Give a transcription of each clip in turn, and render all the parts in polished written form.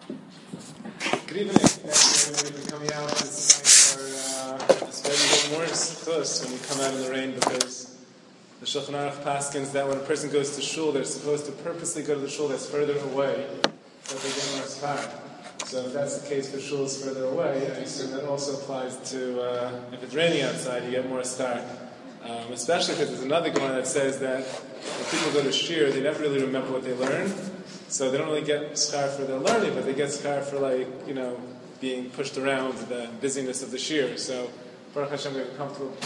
Good evening. Thanks everybody for coming out this night for this very more close when you come out in the rain, because the Shulchan Aruch paskins that when a person goes to shul, they're supposed to purposely go to the shul that's further away so they get more schar. So if that's the case for shuls further away, I assume that also applies to if it's raining outside, you get more schar. Especially because there's another Gemara that says that when people go to shir, they never really remember what they learned. So they don't really get schar for their learning, but they get schar for being pushed around the busyness of the shir. So Baruch Hashem, we have a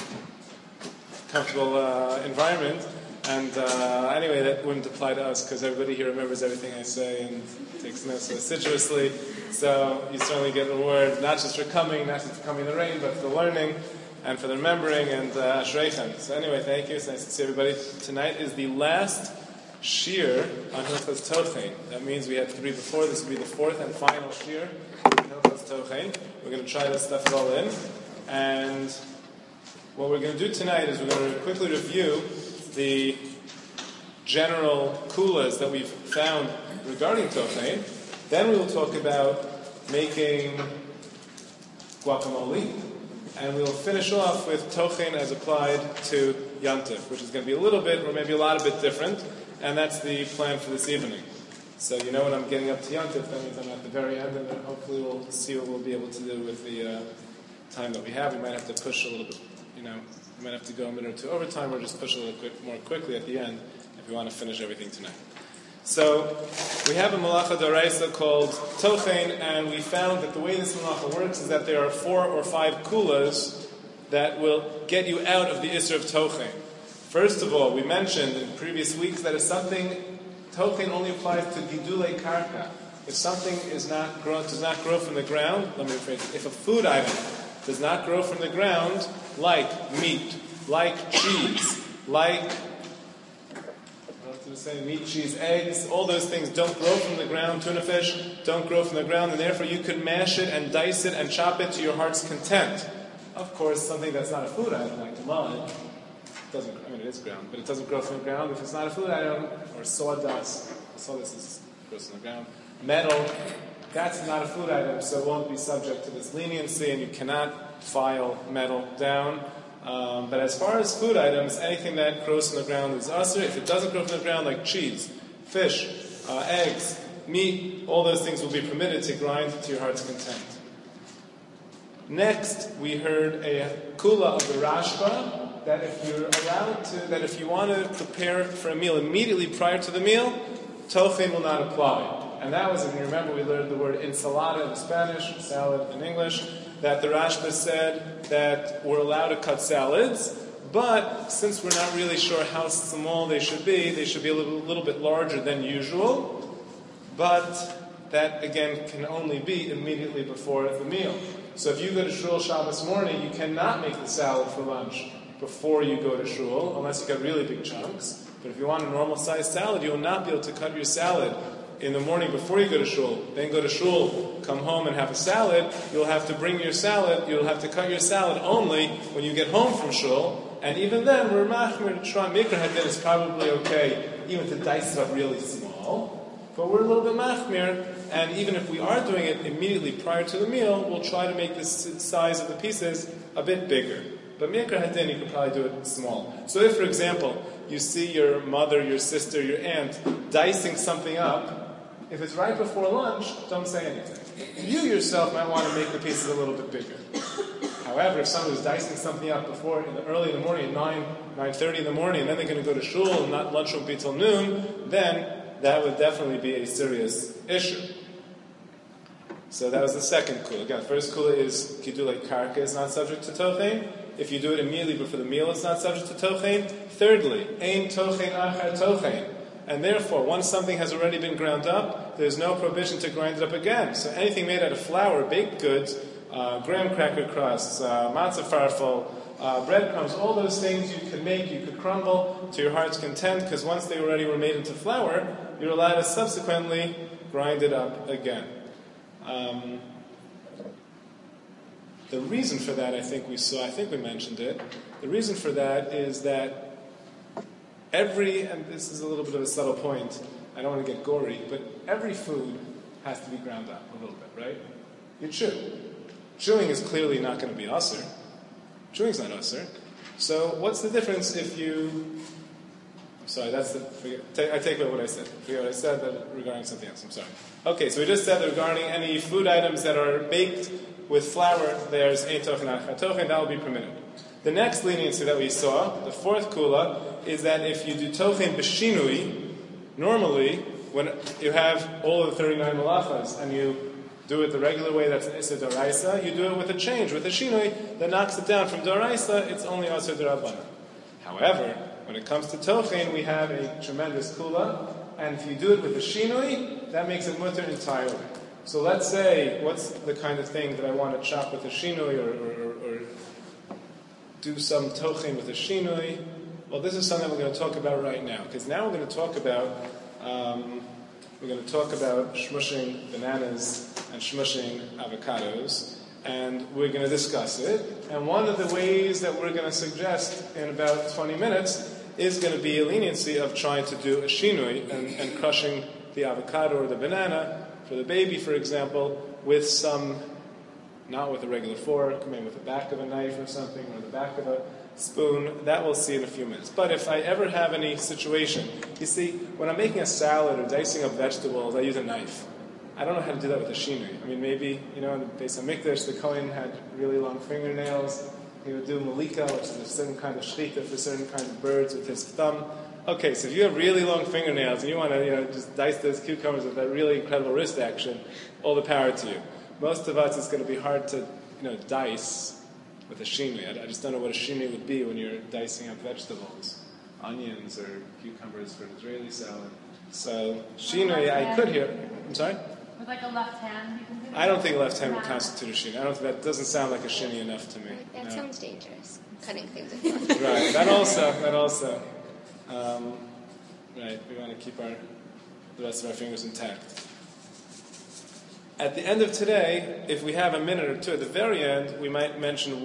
comfortable environment. And anyway, that wouldn't apply to us because everybody here remembers everything I say and takes notes so assiduously. So you certainly get reward not just for coming, not just for coming in the rain, but for the learning and for the remembering and ashreichem. So anyway, thank you. It's nice to see everybody. Tonight is the last shir on Hilchos Tochein. That means we had 3 before. This will be the 4th and final shir on Hilchos Tochein. We're going to try to stuff it all in. And what we're going to do tonight is we're going to quickly review the general kulas that we've found regarding Tochein. Then we will talk about making guacamole. And we will finish off with Tochein as applied to Yantif, which is going to be a little bit, or maybe a lot of bit different. And that's the plan for this evening. So you know when I'm getting up to Yantif, that means I'm at the very end, and then hopefully we'll see what we'll be able to do with the time that we have. We might have to push a little bit, we might have to go a minute or two overtime, or just push a little bit more quickly at the end if we want to finish everything tonight. So we have a malacha d'oraisa called Tochein, and we found that the way this malacha works is that there are 4 or 5 kulas that will get you out of the isser of Tochein. First of all, we mentioned in previous weeks that if something, Tochein only applies to gidulei karka. If something does not grow from the ground, let me rephrase it, if a food item does not grow from the ground, like meat, like cheese, like meat, cheese, eggs, all those things don't grow from the ground, tuna fish don't grow from the ground, and therefore you could mash it and dice it and chop it to your heart's content. Of course, something that's not a food item, like mud, it is ground, but it doesn't grow from the ground. If it's not a food item, or sawdust grows from the ground. Metal, that's not a food item, so it won't be subject to this leniency, and you cannot file metal down. But as far as food items, anything that grows from the ground is usher. If it doesn't grow from the ground, like cheese, fish, eggs, meat, all those things will be permitted to grind to your heart's content. Next, we heard a kula of the Rashba, that if you want to prepare for a meal immediately prior to the meal, Tochein will not apply. And that was, if you remember, we learned the word ensalada in Spanish, salad in English, that the Rashba said that we're allowed to cut salads, but since we're not really sure how small they should be a little bit larger than usual, but that, again, can only be immediately before the meal. So if you go to shul Shabbos morning, you cannot make the salad for lunch before you go to shul, unless you got really big chunks. But if you want a normal-sized salad, you will not be able to cut your salad in the morning before you go to shul. Then go to shul, come home and have a salad. You'll have to bring your salad, you'll have to cut your salad only when you get home from shul. And even then, we're machmir to try. Mikra hadin is probably okay, even to dice it up really small. But we're a little bit machmir, and even if we are doing it immediately prior to the meal, we'll try to make the size of the pieces a bit bigger. But mikra hadin, you could probably do it small. So if, for example, you see your mother, your sister, your aunt dicing something up, if it's right before lunch, don't say anything. You yourself might want to make the pieces a little bit bigger. However, if someone was dicing something up before, early in the morning, 9:30 in the morning, and then they're going to go to shul and not lunch won't be till noon, then that would definitely be a serious issue. So that was the second kula. Again, the first kula is gidulei karka is not subject to Tochein. If you do it immediately before the meal, it's not subject to Tochein. Thirdly, ein Tochein achar Tochein. And therefore, once something has already been ground up, there's no prohibition to grind it up again. So anything made out of flour, baked goods, graham cracker crusts, matzah farfel, breadcrumbs, all those things you could make, you could crumble to your heart's content, because once they already were made into flour, you're allowed to subsequently grind it up again. The reason for that, I think we mentioned it, the reason for that is that and this is a little bit of a subtle point, I don't want to get gory, but every food has to be ground up a little bit, right? You chew. Chewing is clearly not going to be asr. Chewing's not asr. So what's the difference if you... I'm sorry, I take away what I said. Forget what I said regarding something else. I'm sorry. Okay, so we just said that regarding any food items that are baked with flour, there's ein tochen achar tochen, that will be permitted. The next leniency that we saw, the fourth kula, is that if you do tochen b'shinui, normally, when you have all of the 39 malachas, and you do it the regular way, that's Issa Doraisa, you do it with a change, with a shinui, that knocks it down from Doraisa, it's only Asr D'Rabbanan. However, when it comes to tochen, we have a tremendous kula, and if you do it with a shinui, that makes it mutter entirely. So let's say, what's the kind of thing that I want to chop with a shinui, or do some tochen with a shinui? Well, this is something we're going to talk about right now, because now we're going to talk about shmushing bananas and shmushing avocados, and we're going to discuss it. And one of the ways that we're going to suggest in about 20 minutes is going to be a leniency of trying to do a shinui and crushing the avocado or the banana for the baby, for example, with some, not with a regular fork, maybe with the back of a knife or something, or the back of a spoon. That we'll see in a few minutes. But if I ever have any situation, you see, when I'm making a salad or dicing up vegetables, I use a knife. I don't know how to do that with a shinui. I mean, maybe, in the Beis HaMikdash, the Kohen had really long fingernails. He would do malika, which is a certain kind of shechita for certain kind of birds with his thumb. Okay, so if you have really long fingernails and you want to, just dice those cucumbers with that really incredible wrist action, all the power to you. Most of us, it's going to be hard to, dice with a shinui. I just don't know what a shinui would be when you're dicing up vegetables, onions or cucumbers for an Israeli salad. So shinui, I could hear. I'm sorry? With like a left hand, you can do that? I don't think left hand would constitute a shinui. That doesn't sound like a shinui enough to me. That sounds dangerous. Cutting things with left hand. Right. That also. Right. We want to keep the rest of our fingers intact. At the end of today, if we have a minute or two, at the very end, we might mention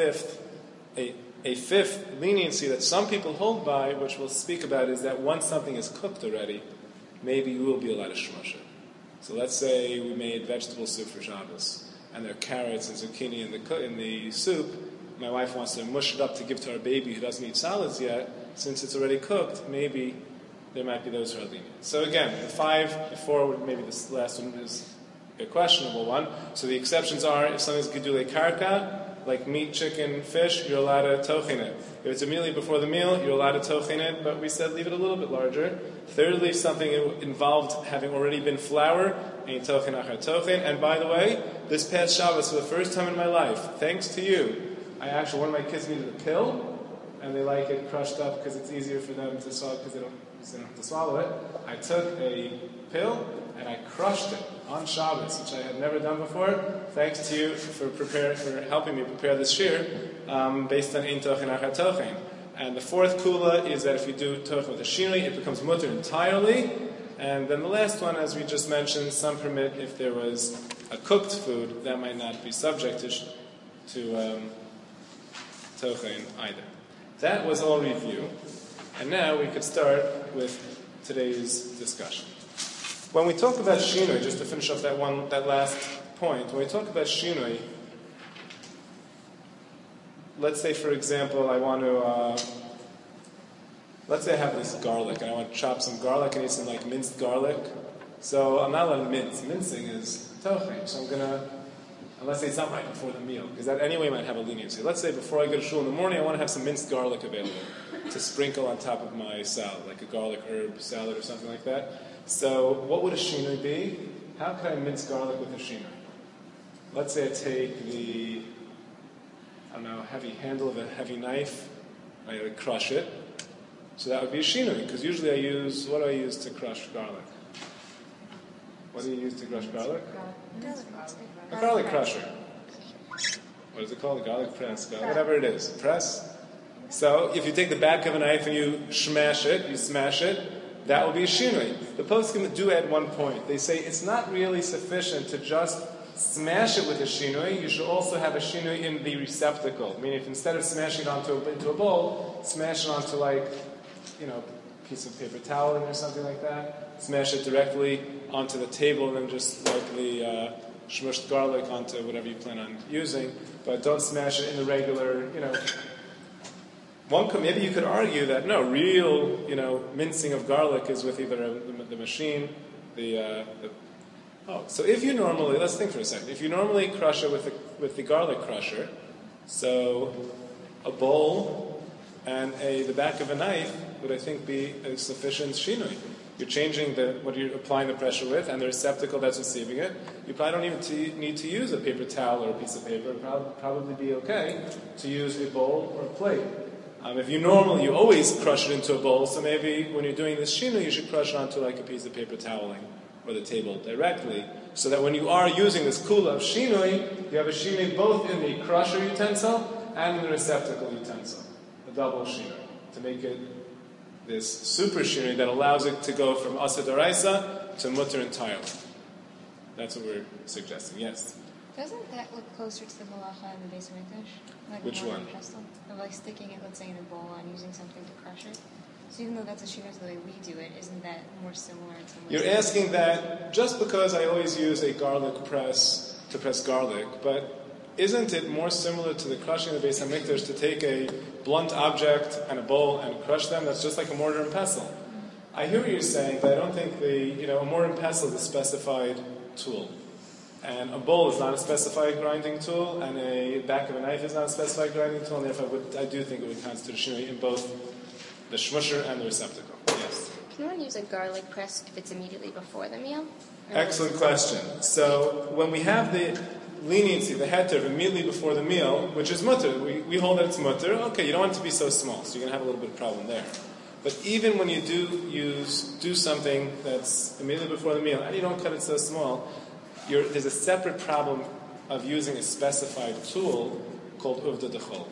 a fifth leniency that some people hold by, which we'll speak about, is that once something is cooked already, maybe you will be allowed to shmush it. So let's say we made vegetable soup for Shabbos, and there are carrots and zucchini in the soup. My wife wants to mush it up to give to our baby who doesn't eat salads yet. Since it's already cooked, maybe there might be those who are lenient. So again, the four, maybe this last one is a questionable one. So the exceptions are, if something's gedulei karka, like meat, chicken, fish, you're allowed to tochen it. If it's immediately before the meal, you're allowed to tochen it, but we said leave it a little bit larger. Thirdly, if something involved having already been flour, ein tochen achar tochen. And by the way, this past Shabbos, for the first time in my life, thanks to you, one of my kids needed a pill, and they like it crushed up because it's easier for them to swallow, because they don't have to swallow it. I took a pill and I crushed it on Shabbos, which I had never done before. Thanks to you for helping me prepare this shir based on ein tochen achar tochen. And the fourth kula is that if you do tochen with a shinui, it becomes mutter entirely. And then the last one, as we just mentioned, some permit if there was a cooked food that might not be subject to tochen either. That was all review. And now we could start with today's discussion. When we talk about shinui, just to finish up that last point, when we talk about shinui, let's say, for example, let's say I have this garlic, and I want to chop some garlic and eat some minced garlic. So I'm not allowed to mince. Mincing is tochen. So I'm going to, unless it's not right before the meal, because that anyway might have a leniency. Let's say before I go to shul in the morning, I want to have some minced garlic available to sprinkle on top of my salad, like a garlic herb salad or something like that. So what would a shinui be? How can I mince garlic with a shinui? Let's say I take the, heavy handle of a heavy knife, I would crush it. So that would be a shinui, because usually what do I use to crush garlic? What do you use to crush garlic? A garlic crusher. What is it called? A garlic press? Whatever it is. Press? So if you take the back of a knife and you smash it, that will be a shinui. The poskim do add one point. They say it's not really sufficient to just smash it with a shinui. You should also have a shinui in the receptacle. Meaning if instead of smashing it into a bowl, smash it onto piece of paper toweling or something like that. Smash it directly onto the table and then just like the shmushed garlic onto whatever you plan on using. But don't smash it in the regular, maybe you could argue that no, real, mincing of garlic is with either the machine, so if you normally, let's think for a second, if you normally crush it with the garlic crusher, so a bowl and the back of a knife would, I think, be a sufficient shinui. You're changing what you're applying the pressure with, and the receptacle that's receiving it. You probably don't even need to use a paper towel or a piece of paper. It would probably be okay to use a bowl or a plate. If you always crush it into a bowl, so maybe when you're doing this shinui, you should crush it onto like a piece of paper toweling or the table directly, so that when you are using this kula of shinui, you have a shinui both in the crusher utensil and in the receptacle utensil, a double shinui, to make it this super shinui that allows it to go from asa d'oraisa to mutter entirely. That's what we're suggesting, yes. Doesn't that look closer to the malacha in the Beis Hamikdash? Like which one? Of like sticking it, let's say, in a bowl and using something to crush it. So even though that's a shinui the way we do it, isn't that more similar in some ways? You're asking that just because I always use a garlic press to press garlic, but isn't it more similar to the crushing of the Beis Hamikdash to take a blunt object and a bowl and crush them? That's just like a mortar and pestle. Mm-hmm. I hear what you're saying, but I don't think a mortar and pestle is a specified tool. And a bowl is not a specified grinding tool, and a back of a knife is not a specified grinding tool, and therefore I do think it would constitute a shinui in both the shmusher and the receptacle. Yes? Can one use a garlic press if it's immediately before the meal? Excellent question. So when we have the leniency, the heter, immediately before the meal, which is mutter, we hold that it's mutter, okay, you don't want it to be so small, so you're going to have a little bit of problem there. But even when you do something that's immediately before the meal, and you don't cut it so small, there's a separate problem of using a specified tool called uvda dechol.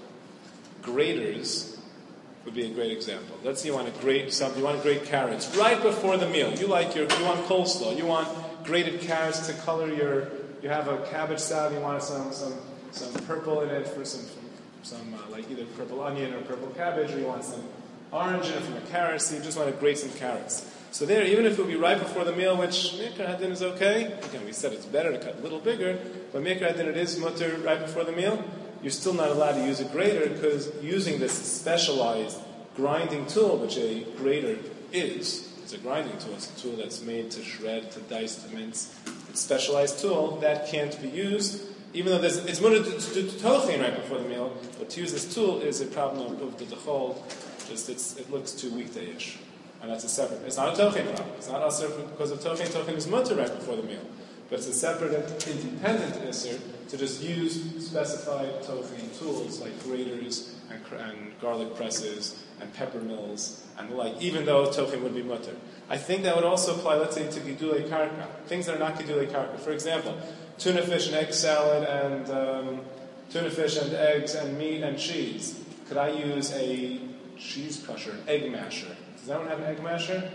Graters would be a great example. Let's say you want to grate something, you want to grate carrots right before the meal. You want coleslaw, you want grated carrots to color you have a cabbage salad, you want some purple in it for some like either purple onion or purple cabbage, or you want some orange in it from a carrot, so you just want to grate some carrots. So there, even if it would be right before the meal, which Mikra Hadin is okay, again, we said it's better to cut a little bigger, but Mikra Hadin it is mutter right before the meal, you're still not allowed to use a grater, because using this specialized grinding tool, which a grater is, it's a grinding tool, it's a tool that's made to shred, to dice, to mince, it's a specialized tool, that can't be used, even though it's mutter to do tochin right before the meal, but to use this tool is a problem of the dechol, it looks too weekday-ish. And that's a separate, it's not a tochin problem. It's not also because of tochin. Tochin is mutter right before the meal. But it's a separate, independent isser to just use specified tochin tools like graters and garlic presses and pepper mills and the like, even though tochin would be mutter. I think that would also apply, let's say, to gidulei karka, things that are not gidulei karka. For example, tuna fish and egg salad and tuna fish and eggs and meat and cheese. Could I use a cheese crusher, an egg masher? Does anyone have an egg masher?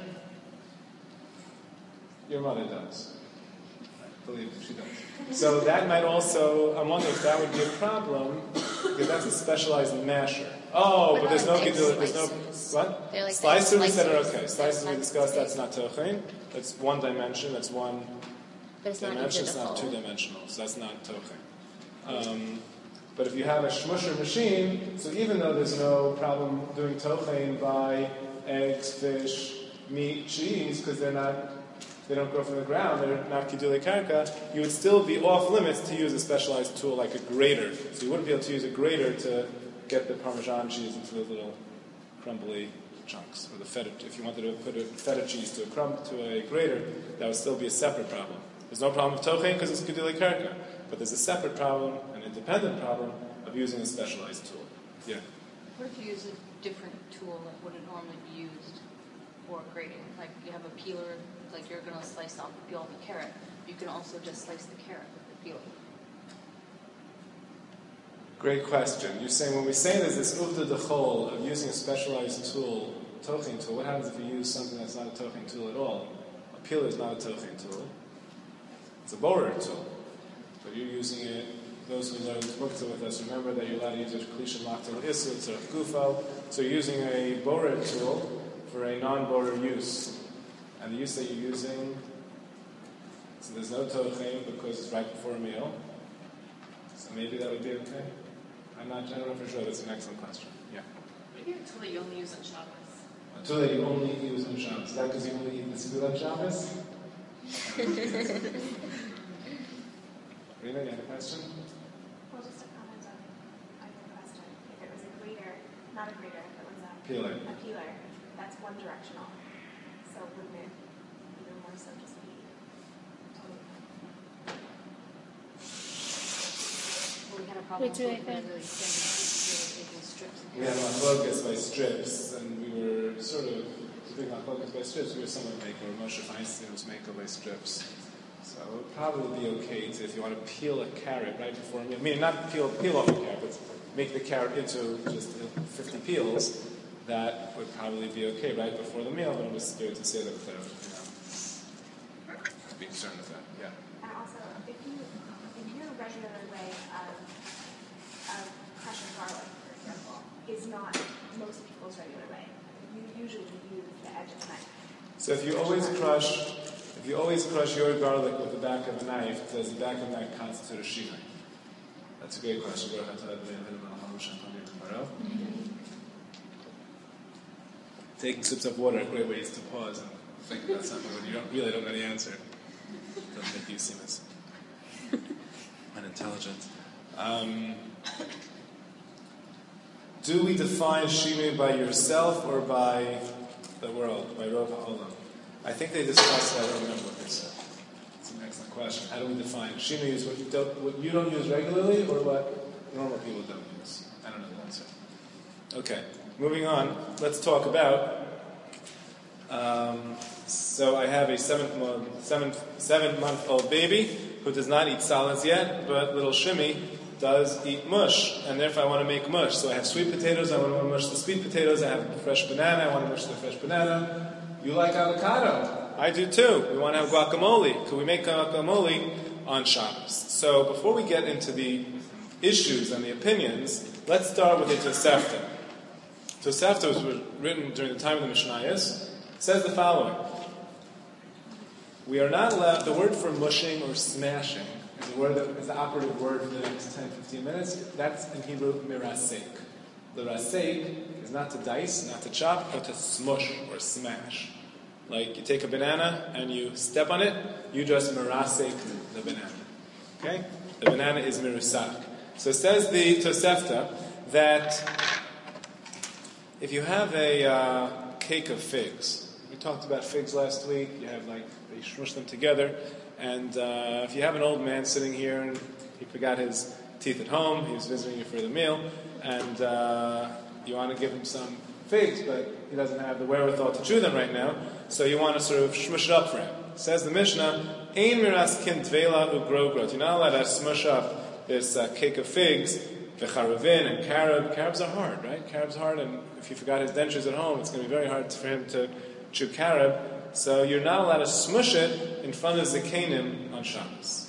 Your mother does. I believe she does. So that might also, I'm wondering if that would be a problem, because that's a specialized masher. Oh, but there's no, what? Like slicers we said are okay. Slicers we discussed, that's not tochin. That's one dimension, that's one dimension, it's not two-dimensional, so that's not tochin. But if you have a shmusher machine, so even though there's no problem doing tochin by eggs, fish, meat, cheese, because they don't grow from the ground, they're not kidulei karka, you would still be off limits to use a specialized tool like a grater. So you wouldn't be able to use a grater to get the Parmesan cheese into those little crumbly chunks, or the feta. If you wanted to put a feta cheese to a grater, that would still be a separate problem. There's no problem with tochin because it's kidulei karka, but there's a separate problem, an independent problem, of using a specialized tool. Yeah. What if you use a different tool that wouldn't normally be used for grating? Like you have a peeler, like you're going to peel off a carrot. You can also just slice the carrot with the peeler. Great question. You're saying when we say there's this uvda dechol of using a specialized tool, tochin tool, what happens if you use something that's not a tochin tool at all? A peeler is not a tochin tool. It's a borer tool. But you're using it. Those who learned muktzah with us remember that you're allowed to use a klisha maktal isur, tzarech gufo. So you're using a borer tool for a non-borer use, and the use that you're using, so there's no tochein because it's right before a meal, so maybe that would be okay? I don't know for sure. That's an excellent question. Yeah. Maybe a tula you only use on Shabbos. A tula you only use on Shabbos. Is that because you only eat the tefillah on Shabbos? Rina, you have a question? Well, just a comment on either question. If it was a grater, not a grater, if it was a Peeler. that's one directional. So wouldn't it even more so just be totally Well, we had a problem Wait, with wait, really wait. thin strips. We had machlokas by strips, and we were sort of doing machlokas by strips. We were somewhat maker. Moshe Feinstein was maker by strips. So it would probably be okay to, if you want to peel a carrot right before a meal. I mean, not peel off the carrot, but make the carrot into just 50 peels. That would probably be okay right before the meal, but I'm just scared to say that without, be concerned with that. Yeah. And also, if your regular way of crushing garlic, for example, is not most people's regular way, you usually use the edge of a knife. So if you always crush your garlic with the back of a knife, does the back of a knife constitute a shina? That's a great question. Taking sips of water are great ways to pause and think about something when you don't know the answer. It doesn't make you seem as unintelligent. Do we define shina by yourself or by the world, by Rov HaOlam? I think they discussed that. I don't remember what they said. It's an excellent question. How do we define shina? Is what you don't use regularly, or what normal people don't use? I don't know the answer. Okay, moving on. Let's talk about. So I have a 7-month-old baby who does not eat solids yet, but little Shimmy does eat mush, and therefore I want to make mush. So I have sweet potatoes. I want to mush the sweet potatoes. I have fresh banana. I want to mush the fresh banana. You like avocado. I do too. We want to have guacamole. Could we make guacamole on Shabbos? So before we get into the issues and the opinions, let's start with the Tosefta. Tosefta was written during the time of the Mishnayos. It says the following. We are not allowed, the word for mushing or smashing is the word that is the operative word for the next 10-15 minutes. That's in Hebrew, mirasek. The rasek is not to dice, not to chop, but to smush or smash. Like you take a banana and you step on it, you just mirasek the banana. Okay? The banana is mirusak. So it says the Tosefta that if you have a cake of figs, we talked about figs last week, you have they smush them together, and if you have an old man sitting here and he forgot his teeth at home, he was visiting you for the meal, and you want to give him some figs, but he doesn't have the wherewithal to chew them right now, so you want to sort of smush it up for him. Says the Mishnah, Ein miraskin tvela ugrogrot. You're not allowed to smush up this cake of figs, v'charavin and carob. Carobs are hard, right? Carobs are hard, and if you forgot his dentures at home, it's going to be very hard for him to chew carob. So you're not allowed to smush it in front of Zekanim on Shabbos.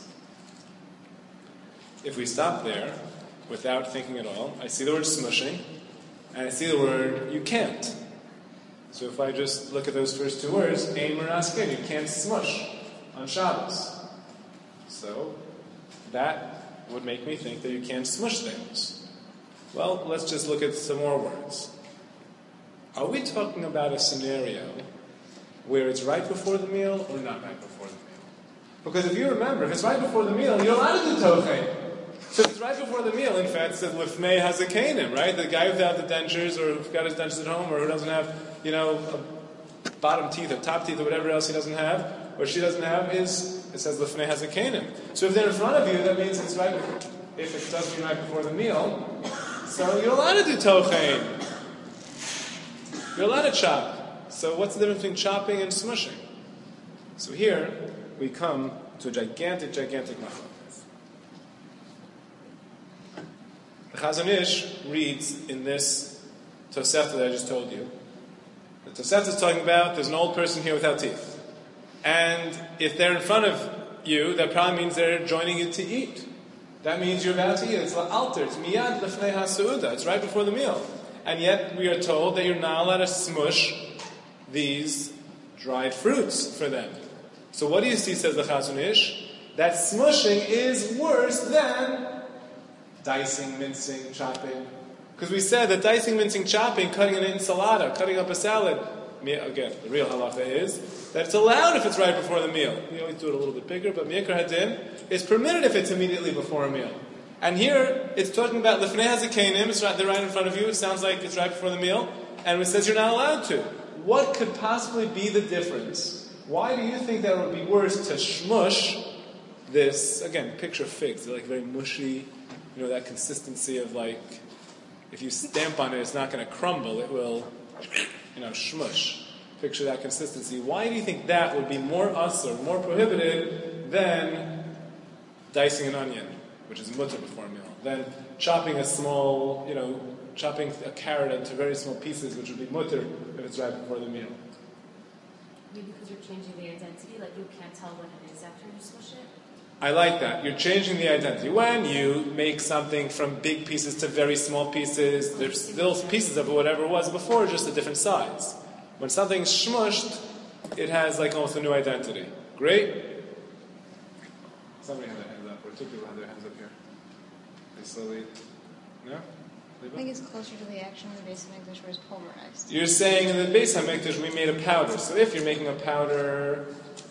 If we stop there, without thinking at all, I see the word smushing, and I see the word you can't. So if I just look at those first two words, ein meraskin, you can't smush on Shabbos. So that would make me think that you can't smush things. Well, let's just look at some more words. Are we talking about a scenario where it's right before the meal or not right before the meal? Because if you remember, if it's right before the meal, you're allowed to do tochein. So if it's right before the meal, in fact, it says lifnei hazekanim, right? The guy without the dentures, or who's got his dentures at home, or who doesn't have, bottom teeth or top teeth or whatever else he doesn't have, or she doesn't have, it says lifnei hazekanim. So if they're in front of you, that means it's right. If it doesn't mean right before the meal, so you're allowed to do tochein. You're allowed to chop. So what's the difference between chopping and smushing? So here we come to a gigantic machlokes. The Chazon Ish reads in this Tosefta that I just told you. The Tosefta is talking about there's an old person here without teeth. And if they're in front of you, that probably means they're joining you to eat. That means you're about to eat. It's la'alter. It's miyad lefnei ha'seuda. It's right before the meal. And yet we are told that you're not allowed to smush these dried fruits for them. So what do you see, says the Chazon Ish? That smushing is worse than dicing, mincing, chopping. Because we said that dicing, mincing, chopping, cutting an enchilada, cutting up a salad, again, the real halacha is that it's allowed if it's right before the meal. We always do it a little bit bigger, but Mi'ikar Hadin is permitted if it's immediately before a meal. And here, it's talking about Lifnei HaZakenim, it's right, they're right in front of you, it sounds like it's right before the meal, and it says you're not allowed to. What could possibly be the difference? Why do you think that it would be worse to shmush this, again, picture figs, they're like very mushy, that consistency of like, if you stamp on it, it's not going to crumble, it will, shmush. Picture that consistency. Why do you think that would be more asur, more prohibited than dicing an onion, which is mutter before a meal, than chopping a small, chopping a carrot into very small pieces, which would be mutter if it's right before the meal? Maybe because you're changing the identity, like you can't tell when it is after you smush it. I like that. You're changing the identity. When you make something from big pieces to very small pieces, there's still pieces of whatever it was before, just a different size. When something's shmushed, it has like almost a new identity. Great? Somebody had their hands up, or two people had their hands up here. They slowly... No? I think it's closer to the action of the Beis HaMikdash where it's pulverized. You're saying in the Beis HaMikdash we made a powder. So if you're making a powder...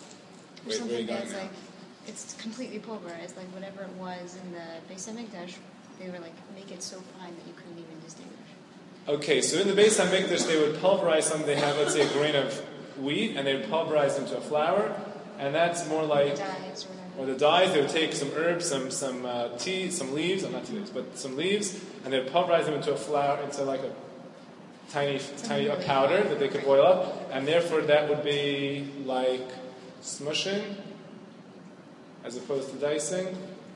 Or something that's like, it's completely pulverized, like whatever it was in the Beis HaMikdash, they were like, make it so fine that you couldn't even distinguish. Okay, so in the Beis HaMikdash they would pulverize something. They have, let's say, a grain of wheat, and they would pulverize it into a flour, and that's more like... Dyes or whatever. Or the dyes, they would take some herbs, some tea, some leaves, not tea leaves, but some leaves, and they would pulverize them into a flour, into like a tiny powder that they could boil up, and therefore that would be like smushing, as opposed to dicing,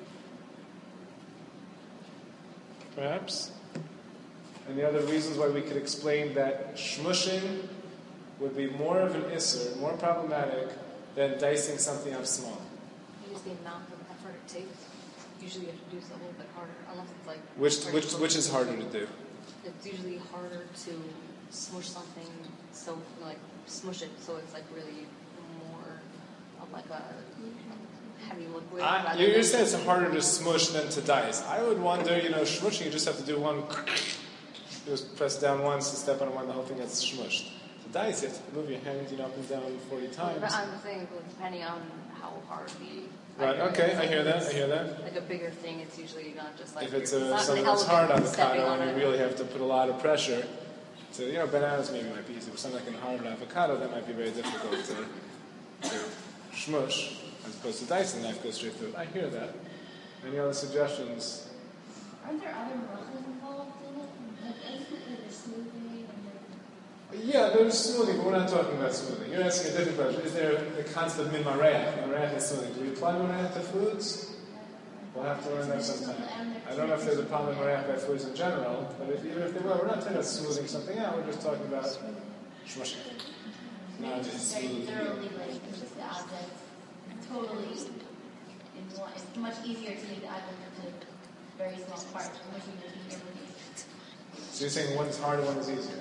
perhaps. And the other reasons why we could explain that shmushing would be more of an isser, more problematic than dicing something up small. The amount of effort it takes. Usually you have to do something a little bit harder, unless it's like... Which is harder to do? It's usually harder to smush something, so like smush it so it's like really more of like a heavy liquid. You're saying it's harder to smush than to dice. I would wonder, smushing, you just have to do one, just press down once and step on one, the whole thing gets smushed. To dice, you have to move your hands, up and down 40 times. But I'm saying, depending on how hard the... Right, okay, I hear that. Like a bigger thing, it's usually not just like... If it's something that's hard avocado and you really have to put a lot of pressure to, bananas maybe might be easy, but something like a hard avocado, that might be very difficult to shmush, as opposed to dicing, the knife goes straight through it. I hear that. Any other suggestions? Aren't there other brachas involved in it? Like, isn't there smoothing Yeah, there's smoothing, but we're not talking about smoothing. You're asking a different question. Is there the concept of min mareach? Mareach is smoothing. Do we apply mareach to foods? We'll have to learn that sometime. I don't know if there's a problem with mareach by foods in general, but even if there were, we're not talking about smoothing something out, we're just talking about shmushing. Not just smoothing. thoroughly just the object totally in one. It's much easier to make the object into very small parts, much easier to make. So you're saying one is harder, one is easier?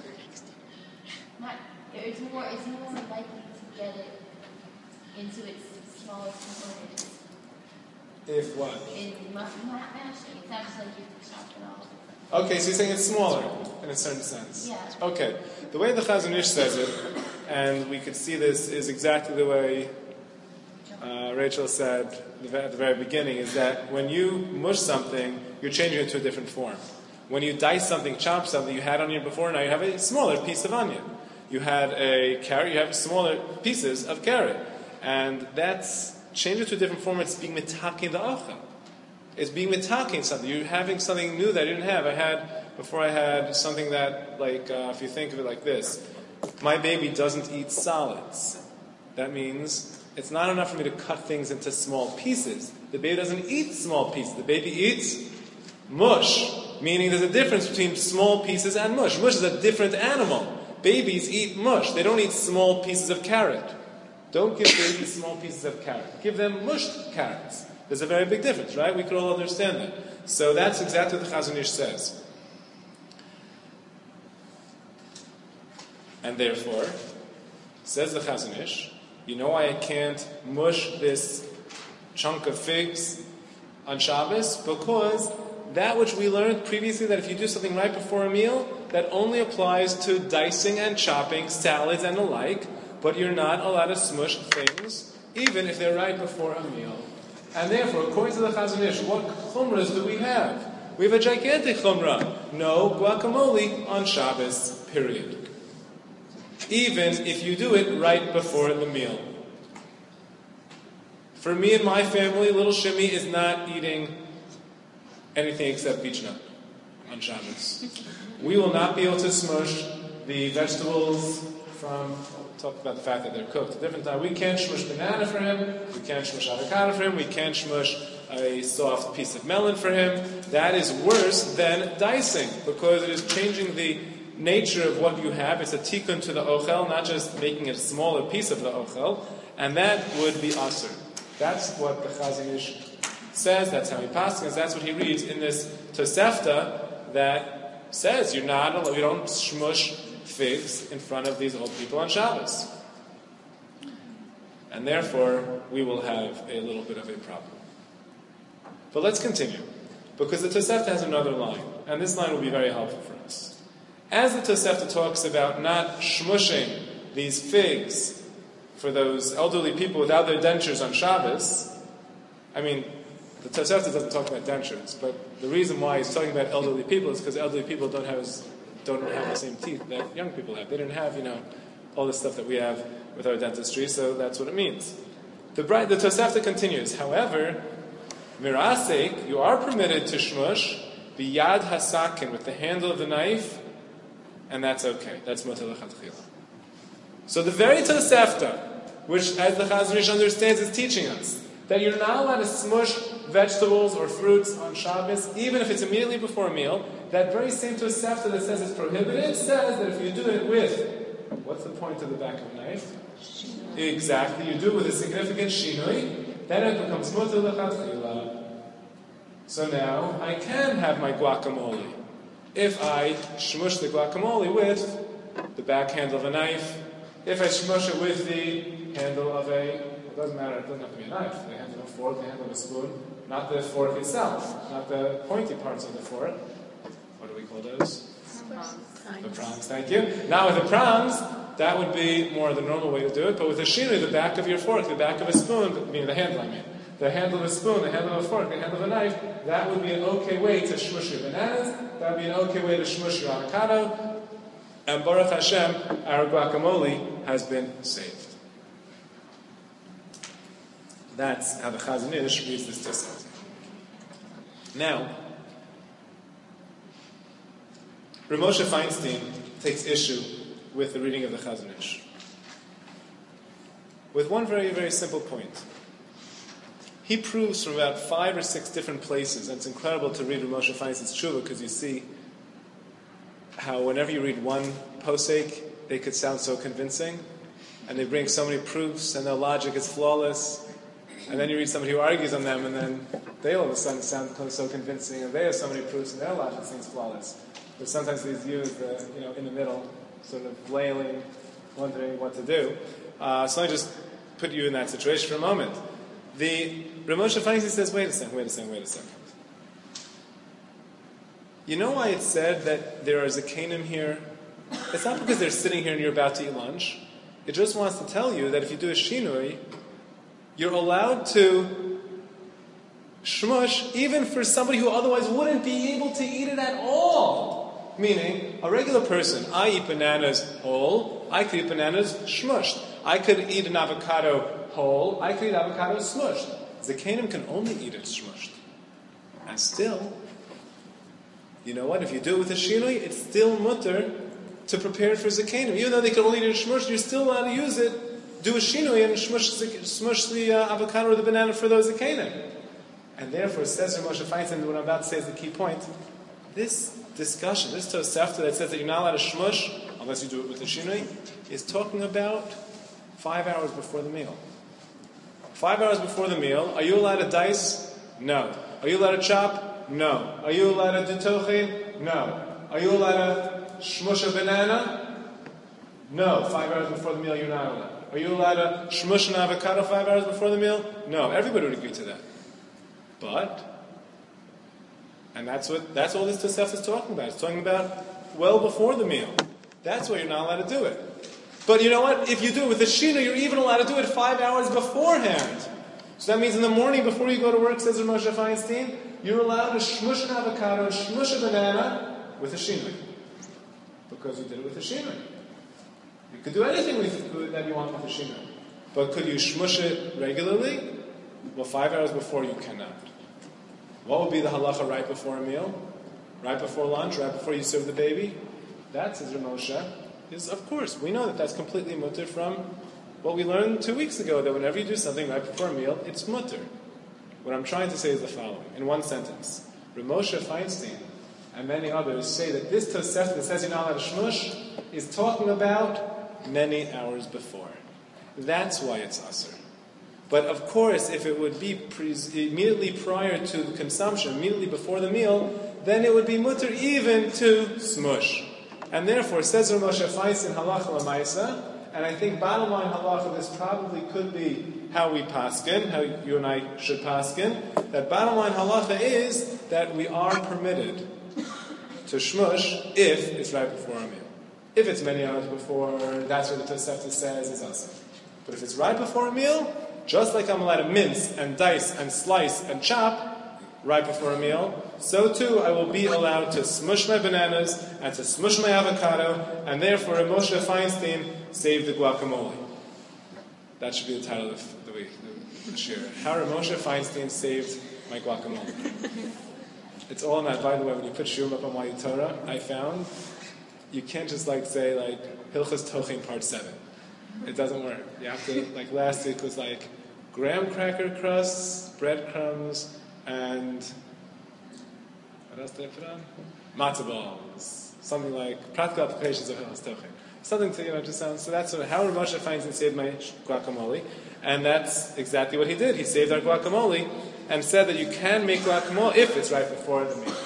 It's more likely to get it into its smallest components. If what? In mashing, it's not just like you chop it all. Okay, so you're saying it's smaller in a certain sense. Yeah. Okay. The way the Chazon Ish says it, and we could see this, is exactly the way Rachel said at the very beginning, is that when you mush something, you're changing it to a different form. When you dice something, chop something, you had onion before, now you have a smaller piece of onion. You had a carrot, you have smaller pieces of carrot. And that's, change it to a different form, it's being mitaking the acha. It's being mitaking something. You're having something new that you didn't have. I had something that, like, if you think of it like this, my baby doesn't eat solids. That means it's not enough for me to cut things into small pieces. The baby doesn't eat small pieces. The baby eats mush, meaning there's a difference between small pieces and mush. Mush is a different animal. Babies eat mush. They don't eat small pieces of carrot. Don't give babies small pieces of carrot. Give them mushed carrots. There's a very big difference, right? We could all understand that. So that's exactly what the Chazon Ish says. And therefore, Says the Chazon Ish, you know why I can't mush this chunk of figs on Shabbos? Because that which we learned previously, that if you do something right before a meal, that only applies to dicing and chopping, salads and the like, but you're not allowed to smush things, even if they're right before a meal. And therefore, according to the Chazon Ish, what chumras do we have? We have a gigantic chumrah. No guacamole on Shabbos, period. Even if you do it right before the meal. For me and my family, little Shimmy is not eating anything except beech nut on Shabbos. We will not be able to smush the vegetables from, talk about the fact that they're cooked at a different time. We can't smush banana for him. We can't smush avocado for him. We can't smush a soft piece of melon for him. That is worse than dicing, because it is changing the nature of what you have. It's a tikkun to the ochel, not just making it a smaller piece of the ochel, and that would be asur. That's what the Chazon Ish says. That's how he passes. That's what he reads in this Tosefta that says you don't shmush figs in front of these old people on Shabbos, and therefore we will have a little bit of a problem. But let's continue, because the Tosefta has another line, and this line will be very helpful for us. As the Tosefta talks about not shmushing these figs for those elderly people without their dentures on Shabbos, I mean, the Tosefta doesn't talk about dentures, but the reason why he's talking about elderly people is because elderly people don't have the same teeth that young people have. They didn't have, all the stuff that we have with our dentistry, so that's what it means. The Tosefta continues, however, mirasek, you are permitted to shmush biyad hasakin, with the handle of the knife, and that's okay. That's mutar l'chatchila. So the very Tosefta, which, as the Chazon Ish understands, is teaching us that you're not allowed to smush vegetables or fruits on Shabbos, even if it's immediately before a meal. That very same Tosefta that says it's prohibited says that if you do it with, what's the point of the back of a knife? Shinui. Exactly, you do it with a significant shinui, then it becomes mutar l'chatchila. So now I can have my guacamole if I shmush the guacamole with the back handle of a knife. If I shmush it with the handle of it doesn't matter, it doesn't have to be a knife. The handle of a fork, the handle of a spoon, not the fork itself, not the pointy parts of the fork. What do we call those? The prongs, thank you. Now with the prongs, that would be more the normal way to do it, but with the shinui, the back of your fork, the back of a spoon, meaning the handle, the handle of a spoon, the handle of a fork, the handle of a knife, that would be an okay way to shmush your bananas, that would be an okay way to shmush your avocado, and Baruch Hashem, our guacamole has been saved. That's how the Chazon Ish reads this Tosefta. Now, Rav Moshe Feinstein takes issue with the reading of the Chazon Ish, with one very, very simple point. He proves from about 5 or 6 different places, and it's incredible to read Rav Moshe Feinstein's Tshuva, because you see how whenever you read one posek, they could sound so convincing, and they bring so many proofs, and their logic is flawless, and then you read somebody who argues on them, and then they all of a sudden sound so convincing, and they have so many proofs, and their logic seems flawless. But sometimes these use in the middle, sort of flailing, wondering what to do. So let me just put you in that situation for a moment. The Rav Moshe Feinstein says, wait a second. You know why it's said that there are Zakanim here? It's not because they're sitting here and you're about to eat lunch. It just wants to tell you that if you do a shinui, you're allowed to shmush even for somebody who otherwise wouldn't be able to eat it at all. Meaning, a regular person, I eat bananas whole, I could eat bananas shmushed. I could eat an avocado whole, I could eat avocado smushed. Zakanim can only eat it shmushed. And still, you know what? If you do it with a shinui, it's still mutter to prepare it for zakanim. Even though they can only eat it shmushed, you're still allowed to use it, do a shinui and smush the avocado or the banana for those zakanim. And therefore, says Rav Moshe Feinstein, what I'm about to say is the key point. This discussion, this Tosefta that says that you're not allowed to shmush unless you do it with the shinui, is talking about 5 hours before the meal. 5 hours before the meal, are you allowed to dice? No. Are you allowed to chop? No. Are you allowed to do tochin? No. Are you allowed to shmush a banana? No, 5 hours before the meal you're not allowed. Are you allowed to shmush an avocado 5 hours before the meal? No, everybody would agree to that. But, and that's all this Tosefta is talking about. It's talking about well before the meal. That's why you're not allowed to do it. But you know what? If you do it with a shina, you're even allowed to do it 5 hours beforehand. So that means in the morning before you go to work, says Moshe Feinstein, you're allowed to shmush an avocado and shmush a banana with a shina. Because you did it with a shina. You could do anything that you want with a shina. But could you shmush it regularly? Well, 5 hours before you cannot. What would be the halacha right before a meal? Right before lunch? Right before you serve the baby? That, says Moshe, is, of course, we know that that's completely mutter from what we learned 2 weeks ago, that whenever you do something right before a meal, it's mutter. What I'm trying to say is the following, in one sentence. Moshe Feinstein and many others say that this Tosefta that says you're not allowed to shmush is talking about many hours before. That's why it's asur. But of course, if it would be immediately prior to the consumption, immediately before the meal, then it would be mutter even to smush. And therefore, says Moshe Feinstein halacha l'maisa, and I think bottom line halacha, this probably could be how we paskin, how you and I should paskin, that bottom line halacha is that we are permitted to shmush if it's right before our meal. If it's many hours before, that's what the Tosefta says is asur. But if it's right before a meal, just like I'm allowed to mince and dice and slice and chop right before a meal, so too I will be allowed to smush my bananas and to smush my avocado, and therefore Moshe Feinstein saved the guacamole. That should be the title of the week, the shir. How Moshe Feinstein saved my guacamole. It's all in that. By the way, when you put shiurim up on Wayu Torah, I found you can't just say Hilchas Tochin Part 7. It doesn't work. You have to, last week was graham cracker crusts, breadcrumbs, and what else did I put on? Matzah balls. Something like practical applications of Hilchas Tochin. Something to, just sound. So that's how Moshe Feinstein saved my guacamole. And that's exactly what he did. He saved our guacamole and said that you can make guacamole if it's right before the meal.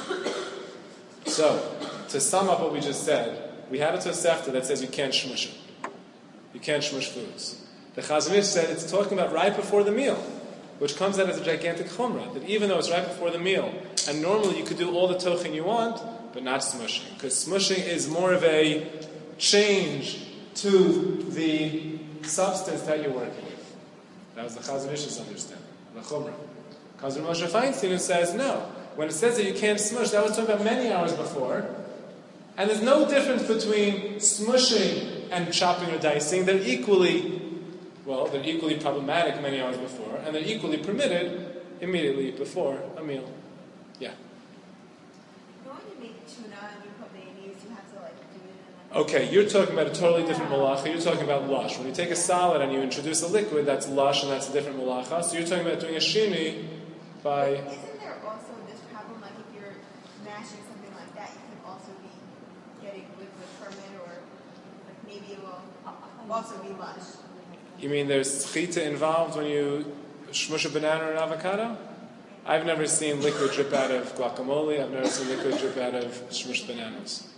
So, to sum up what we just said, we have a Tosefta that says you can't shmush it. You can't shmush foods. The Chazon Ish said it's talking about right before the meal, which comes out as a gigantic chumrah, that even though it's right before the meal, and normally you could do all the tochin you want, but not smushing. Because smushing is more of a change to the substance that you're working with. That was the Chazon Ish's understanding, the chumrah. Chazon Moshe Feinstein says, no. When it says that you can't smush, that was talking about many hours before. And there's no difference between smushing and chopping or dicing. They're equally problematic many hours before, and they're equally permitted immediately before a meal. Yeah. When you make tuna and you put mayonnaise, you have to do it in Okay, you're talking about a totally different malacha. You're talking about lush. When you take a salad and you introduce a liquid, that's lush and that's a different malacha. So you're talking about doing a shini by... Isn't there also this problem, if you're mashing something like that, you could also be getting liquid ferment, or maybe it will also be lush? You mean there's chita involved when you shmush a banana or an avocado? I've never seen liquid drip out of guacamole. I've never seen liquid drip out of shmushed bananas.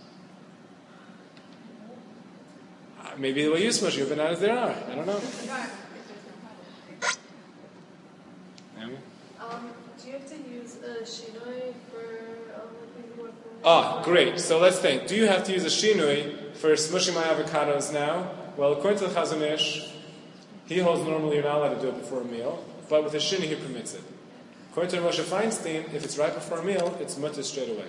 Maybe the way you smush your bananas, there are. I don't know. Do you have to use a shinoi for great. So let's think. Do you have to use a shinoi for smushing my avocados now? Well, according to the Chazon Ish, he holds normally you're not allowed to do it before a meal, but with a shini he permits it. According to Moshe Feinstein, if it's right before a meal, it's mutter straight away.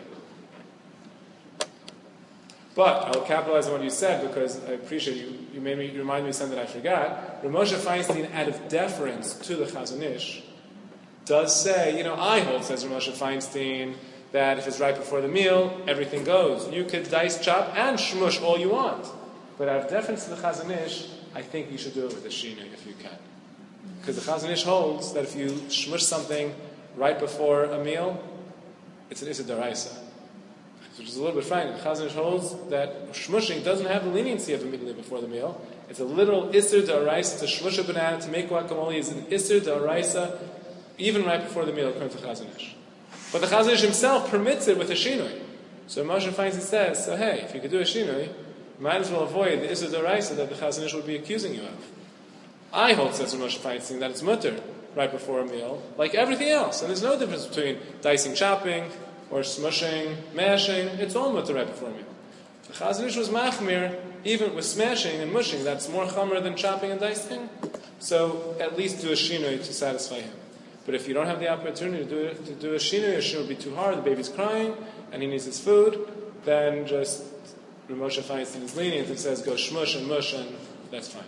But I'll capitalize on what you said because I appreciate you made me remind me of something that I forgot. Moshe Feinstein, out of deference to the Chazon Ish, does say, I hold, says Moshe Feinstein, that if it's right before the meal, everything goes. You could dice, chop, and shmush all you want. But out of deference to the Chazon Ish, I think you should do it with a shini if you can. Because the Chazon Ish holds that if you shmush something right before a meal, it's an Issa D'Oraisa. Which is a little bit frightening. The Chazon Ish holds that shmushing doesn't have the leniency of immediately before the meal. It's a literal Isser D'Oraisa to shmush a banana, to make guacamole is an Isser D'Oraisa, even right before the meal, according to the Chazon Ish. But the Chazon Ish himself permits it with a shinoi. So Moshe Feinstein says, if you could do a shinoi, You might as well avoid the Issa D'Oraisa that the Chazon Ish would be accusing you of. I hold, says Rav Moshe Feinstein, that it's mutter right before a meal, like everything else. And there's no difference between dicing, chopping, or smushing, mashing. It's all mutter right before a meal. The Chazon Ish was machmir, even with smashing and mushing, that's more chamer than chopping and dicing. So at least do a shinoi to satisfy him. But if you don't have the opportunity to do a shinoi will be too hard, the baby's crying, and he needs his food, then just Rav Moshe Feinstein is lenient and says go shmush and mush, and that's fine.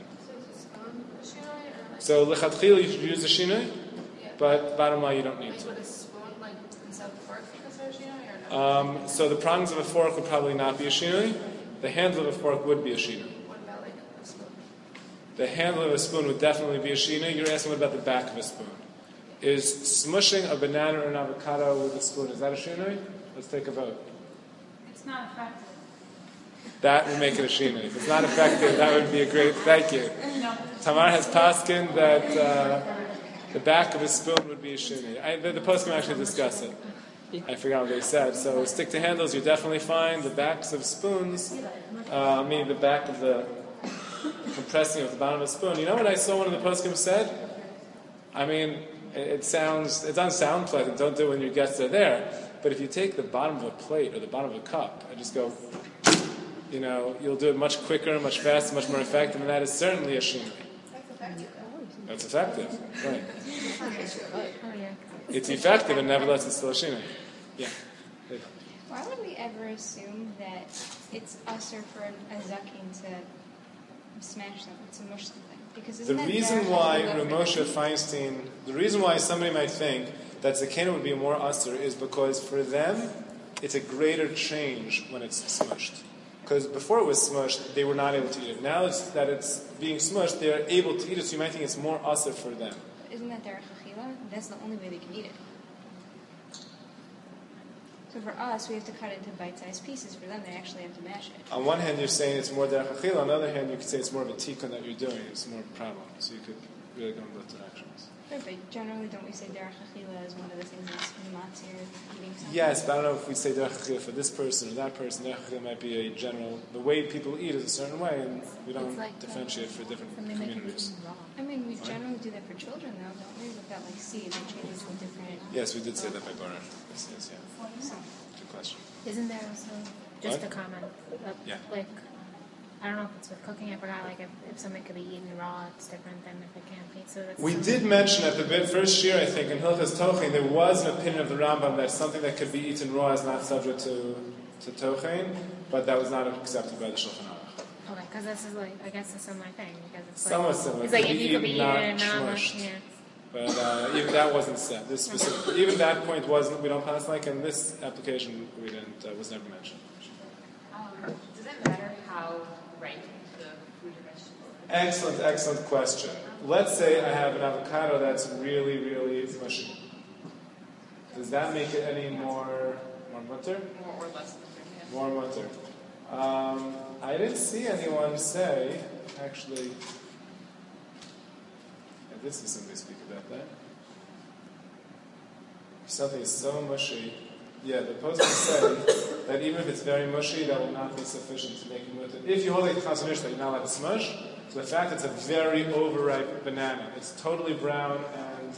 So lechatchila you should use a shinoi, but bottom line you don't need to. With a spoon, like instead of a fork, because there's shinoi, or no? So the prongs of a fork would probably not be a shinoi. The handle of a fork would be a shinoi. What about like a spoon? The handle of a spoon would definitely be a shinoi. You're asking what about the back of a spoon? Is smushing a banana or an avocado with a spoon, is that a shinoi? Let's take a vote. It's not effective. That would make it a shinoi. If it's not effective, that would be a great, thank you. No. Tamar has paskin that the back of a spoon would be a shinoi. The poskim actually discuss it. I forgot what they said. So stick to handles, you're definitely fine. The backs of spoons, meaning the back of the compressing of the bottom of a spoon. You know what I saw one of the poskim said? I mean, it doesn't sound pleasant. Don't do it when your guests are there. But if you take the bottom of a plate or the bottom of a cup and just go, you'll do it much quicker, much faster, much more effective, and that is certainly a shinoi. That's effective, right? It's effective, and nevertheless, it's still a shinoi. Yeah. Why would we ever assume that it's usher for a zakin to smash them, to mush something? Because the reason why Rav Moshe Feinstein, the reason why somebody might think that zaken would be more usher is because for them, it's a greater change when it's smushed. Because before it was smushed, they were not able to eat it. Now that it's being smushed, they are able to eat it, so you might think it's more usher for them. Isn't that derech achila? That's the only way they can eat it. So for us, we have to cut it into bite-sized pieces. For them, they actually have to mash it. On one hand, you're saying it's more derech achila. On the other hand, you could say it's more of a tikkun that you're doing. It's more of a problem. So you could really go in both directions. Right, but generally, don't we say derech achila is one of the things that's matzir eating something? Yes, but I don't know if we say derech achila for this person or that person. Derech achila might be a general. The way people eat is a certain way, and we don't differentiate for different communities. I mean, we generally do that for children, though, don't we? With that, like, seed, they change it to different... Yes, we did say that by Baruch. Yes, yeah. Good question. Isn't there also just What? a comment? Yeah. Like, I don't know if it's with cooking. I forgot. Like, if something could be eaten raw, it's different than if it can't be. So that's We did mention at the first year, I think, in Hilchas Tochein, there was an opinion of the Rambam that something that could be eaten raw is not subject to Tochein, but that was not accepted by the Shulchan Aruch. Okay, because this is like, I guess, a similar thing. Because it's Somewhat like, similar. It's like Could if be you could be eaten, eaten and not smushed. yeah. But even that wasn't said. This specific, even that point wasn't. We don't pass like in this application. We didn't. Was never mentioned. Does it matter how ripe the fruit or vegetable is? Excellent question. Let's say I have an avocado that's really, really mushy. Does that make it any more mutter? More or less than yeah. More mutter. I didn't see anyone say, actually, this is somebody speak about that. If something is so mushy, the post will say that even if it's very mushy, that will not be sufficient to make it mutter. If you hold it to Chazon Ish that you're not allowed to smush, so the fact it's a very overripe banana, it's totally brown, and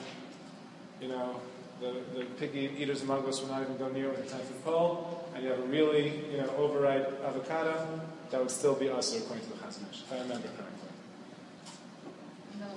the piggy eaters among us will not even go near it with a 10-foot pole, and you have a really overripe avocado, that would still be usher according to the Chazon Ish, if I remember correctly. No.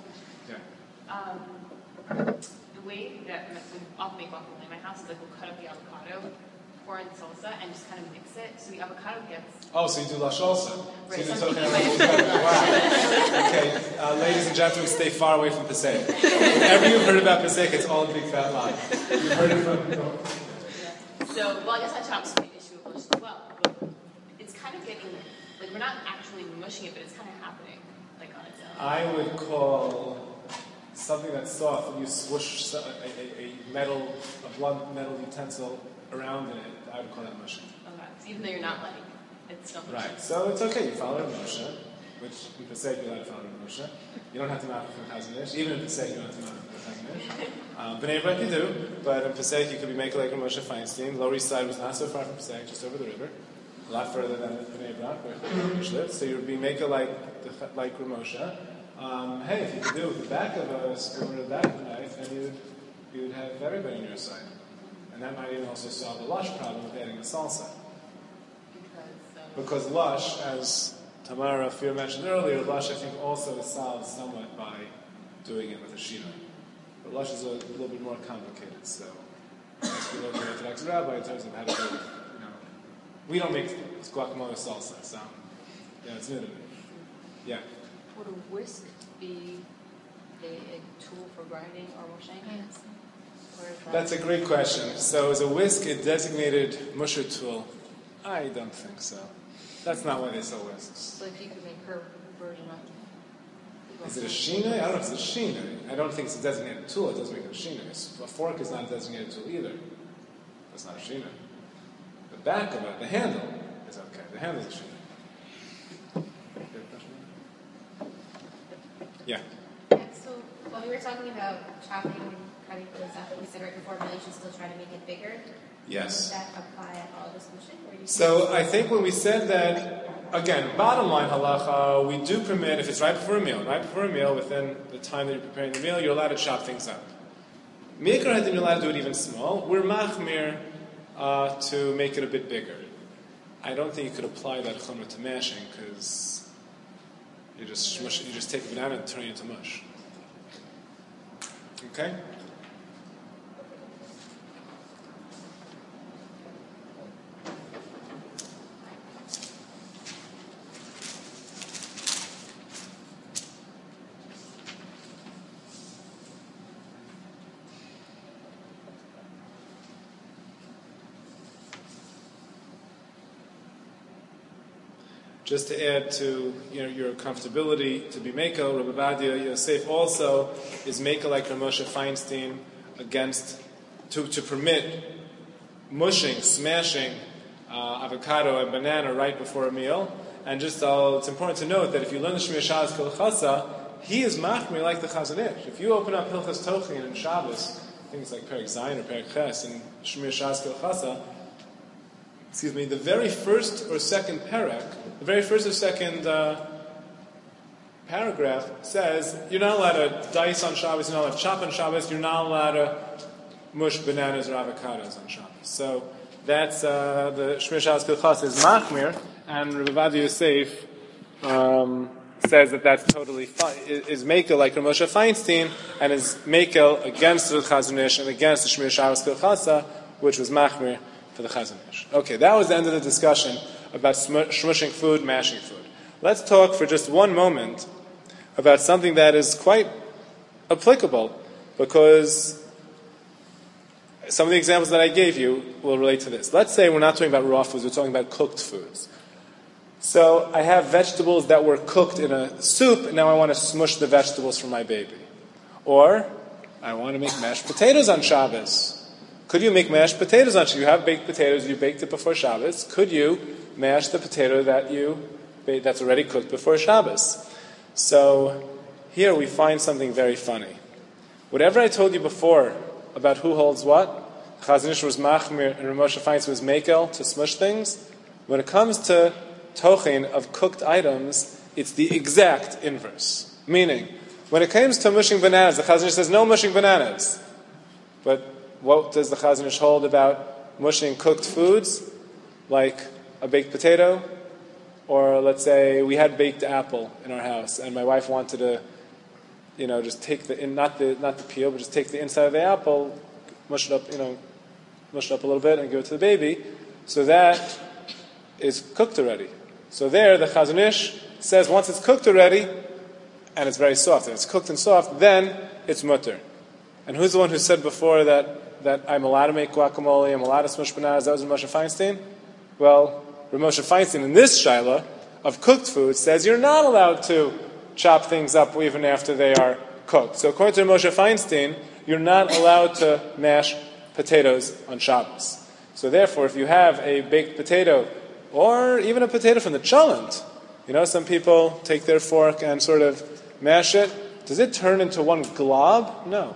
Yeah. The way that I'll make guacamole in my house is like we'll cut up the avocado, pour in salsa, and just kind of mix it so the avocado gets. Oh, so you do la salsa. Right, So some you're people talking might- about wow. Okay, ladies and gentlemen, stay far away from Pesach. Whenever you've heard about Pesach, it's all a big fat lie. You've heard it from. So, I guess that chops the issue of mush as well. But it's kind of getting like we're not actually mushing it, but it's kind of happening like on its own. I would call something that's soft when you swoosh a blunt metal utensil around in it. I would call that mushing. Okay. So even though you're not letting it's still mushing. Right. So it's okay. You follow Rav Moshe, which in Pesach you're allowed to follow Rav Moshe. You don't have to knock it from Chazon Ish. Even in Pesach you don't have to knock it from Chazon Ish. B'nai Brak you do, but in Pesach you could be making like Rav Moshe Feinstein. Lower East Side was not so far from Pesach, just over the river. a lot further than Bnei Brak, where Ramesh lived. So you would be make it like Ramosha. Hey, if you could do it with the back of a spoon or the back of a knife, then you would have everybody on your side. And that might even also solve the lush problem with adding the salsa. Because lush, as Tamara Fear mentioned earlier, lush I think also is solved somewhat by doing it with a shina. But lush is a little bit more complicated, so let's be looking at the Orthodox rabbi in terms of how to do it. We don't make guacamole salsa, so it's new to me. Yeah. Would a whisk be a tool for grinding or mushing? Yes. That's a great question. So is a whisk a designated musher tool? I don't think so. That's not why they sell whisks. So if you could make her version of it. Is it a shina? I don't know if it's a shina. I don't think it's a designated tool. It doesn't make it a shina. A fork is not a designated tool either. That's not a shina. The back of it, the handle, is okay. The handle is a shina. Yeah. So when we were talking about chopping and cutting things up, we said right before, really should still try to make it bigger. Yes. Does that apply at all to smushing? So I think when we said that, again, bottom line halacha, we do permit, if it's right before a meal, within the time that you're preparing the meal, you're allowed to chop things up. Mikra hadin, you're allowed to do it even small. We're machmir to make it a bit bigger. I don't think you could apply that chumrah to mashing because you just take a banana and turn it into mush. Okay? Just to add to your comfortability to be Mekel, Rabbi Badia Yosef also is Mekel like Ramosha Feinstein against to permit mushing, smashing avocado and banana right before a meal. And just it's important to note that if you learn the Shmir Shabbos Kilchasa, he is machmir like the Chazon Ish. If you open up Hilchas Tochin in Shabbos, things like Perek Zayin or Perek Ches and Shmir Shabbos Kilchasa, the very first or second paragraph says you're not allowed to dice on Shabbos, you're not allowed to chop on Shabbos, you're not allowed to mush bananas or avocados on Shabbos. So that's the Shmir Shabbos Kilchas is machmir, and Rabbi Vadia Yosef says that that's totally fine, is Mekel like Ramosha Feinstein, and is Mekel against the Chazon Ish and against the Shmir Shabbos Kilchasa, which was machmir for the Chazon Ish. Okay, that was the end of the discussion about shmushing food, mashing food. Let's talk for just one moment about something that is quite applicable, because some of the examples that I gave you will relate to this. Let's say we're not talking about raw foods, we're talking about cooked foods. So I have vegetables that were cooked in a soup, and now I want to smush the vegetables for my baby. Or I want to make mashed potatoes on Shabbos. Could you make mashed potatoes on Shabbos? You have baked potatoes, you baked it before Shabbos. Could you mash the potato that's already cooked before Shabbos? So here we find something very funny. Whatever I told you before about who holds what, Chazon Ish was machmir and Ramosha Feinstein was mekel to smush things. When it comes to tochin of cooked items, it's the exact inverse. Meaning, when it comes to mushing bananas, the Chazon Ish says no mushing bananas. But what does the Chazon Ish hold about mushing cooked foods, like a baked potato? Or let's say we had baked apple in our house, and my wife wanted to, just take not the peel, but just take the inside of the apple, mush it up a little bit, and give it to the baby. So that is cooked already. So there, the Chazon Ish says once it's cooked already, and it's very soft, and it's cooked and soft, then it's mutter. And who's the one who said before that I'm allowed to make guacamole, I'm allowed to smush bananas? That was Ramosha Feinstein? Well, Ramosha Feinstein in this shaila of cooked food says you're not allowed to chop things up even after they are cooked. So according to Ramosha Feinstein, you're not allowed to mash potatoes on Shabbos. So therefore, if you have a baked potato, or even a potato from the cholent, some people take their fork and sort of mash it. Does it turn into one glob? No.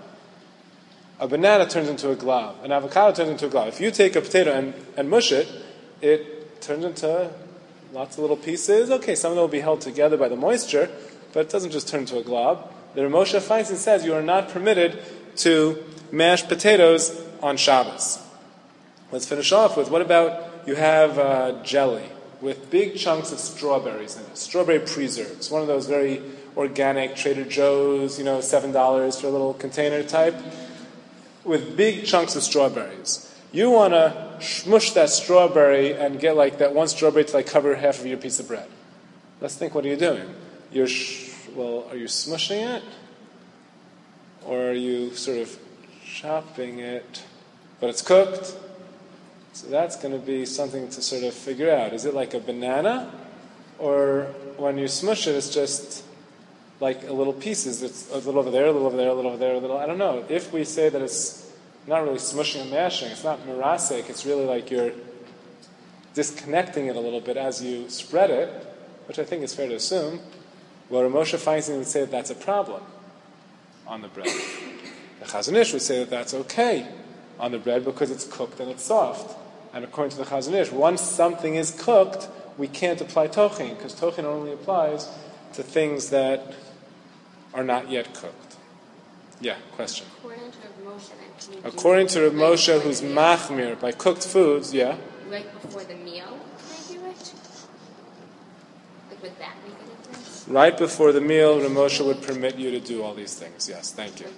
A banana turns into a glob. An avocado turns into a glob. If you take a potato and mush it, it turns into lots of little pieces. Okay, some of them will be held together by the moisture, but it doesn't just turn into a glob. The Moshe Feinstein says you are not permitted to mash potatoes on Shabbos. Let's finish off with, what about you have jelly with big chunks of strawberries in it, strawberry preserves, one of those very organic Trader Joe's, $7 for a little container type, with big chunks of strawberries. You want to smush that strawberry and get like that one strawberry to like cover half of your piece of bread. Let's think, what are you doing? Are you smushing it? Or are you sort of chopping it, but it's cooked? So that's going to be something to sort of figure out. Is it like a banana? Or when you smush it, it's just like a little pieces. It's a little over there, a little over there, a little over there, a little... I don't know. If we say that it's not really smushing and mashing, it's not mirasek, it's really like you're disconnecting it a little bit as you spread it, which I think is fair to assume. Well, Moshe Feinstein would say that that's a problem on the bread. The Chazon Ish would say that that's okay on the bread because it's cooked and it's soft. And according to the Chazon Ish, once something is cooked, we can't apply tochin, because tochin only applies to things that are not yet cooked. Yeah, question. According to Rav Moshe, who's machmir by cooked foods, yeah. Right before the meal, can I do it? Like, would that make a difference? Right before the meal, Rav Moshe would permit you to do all these things. Yes, thank you.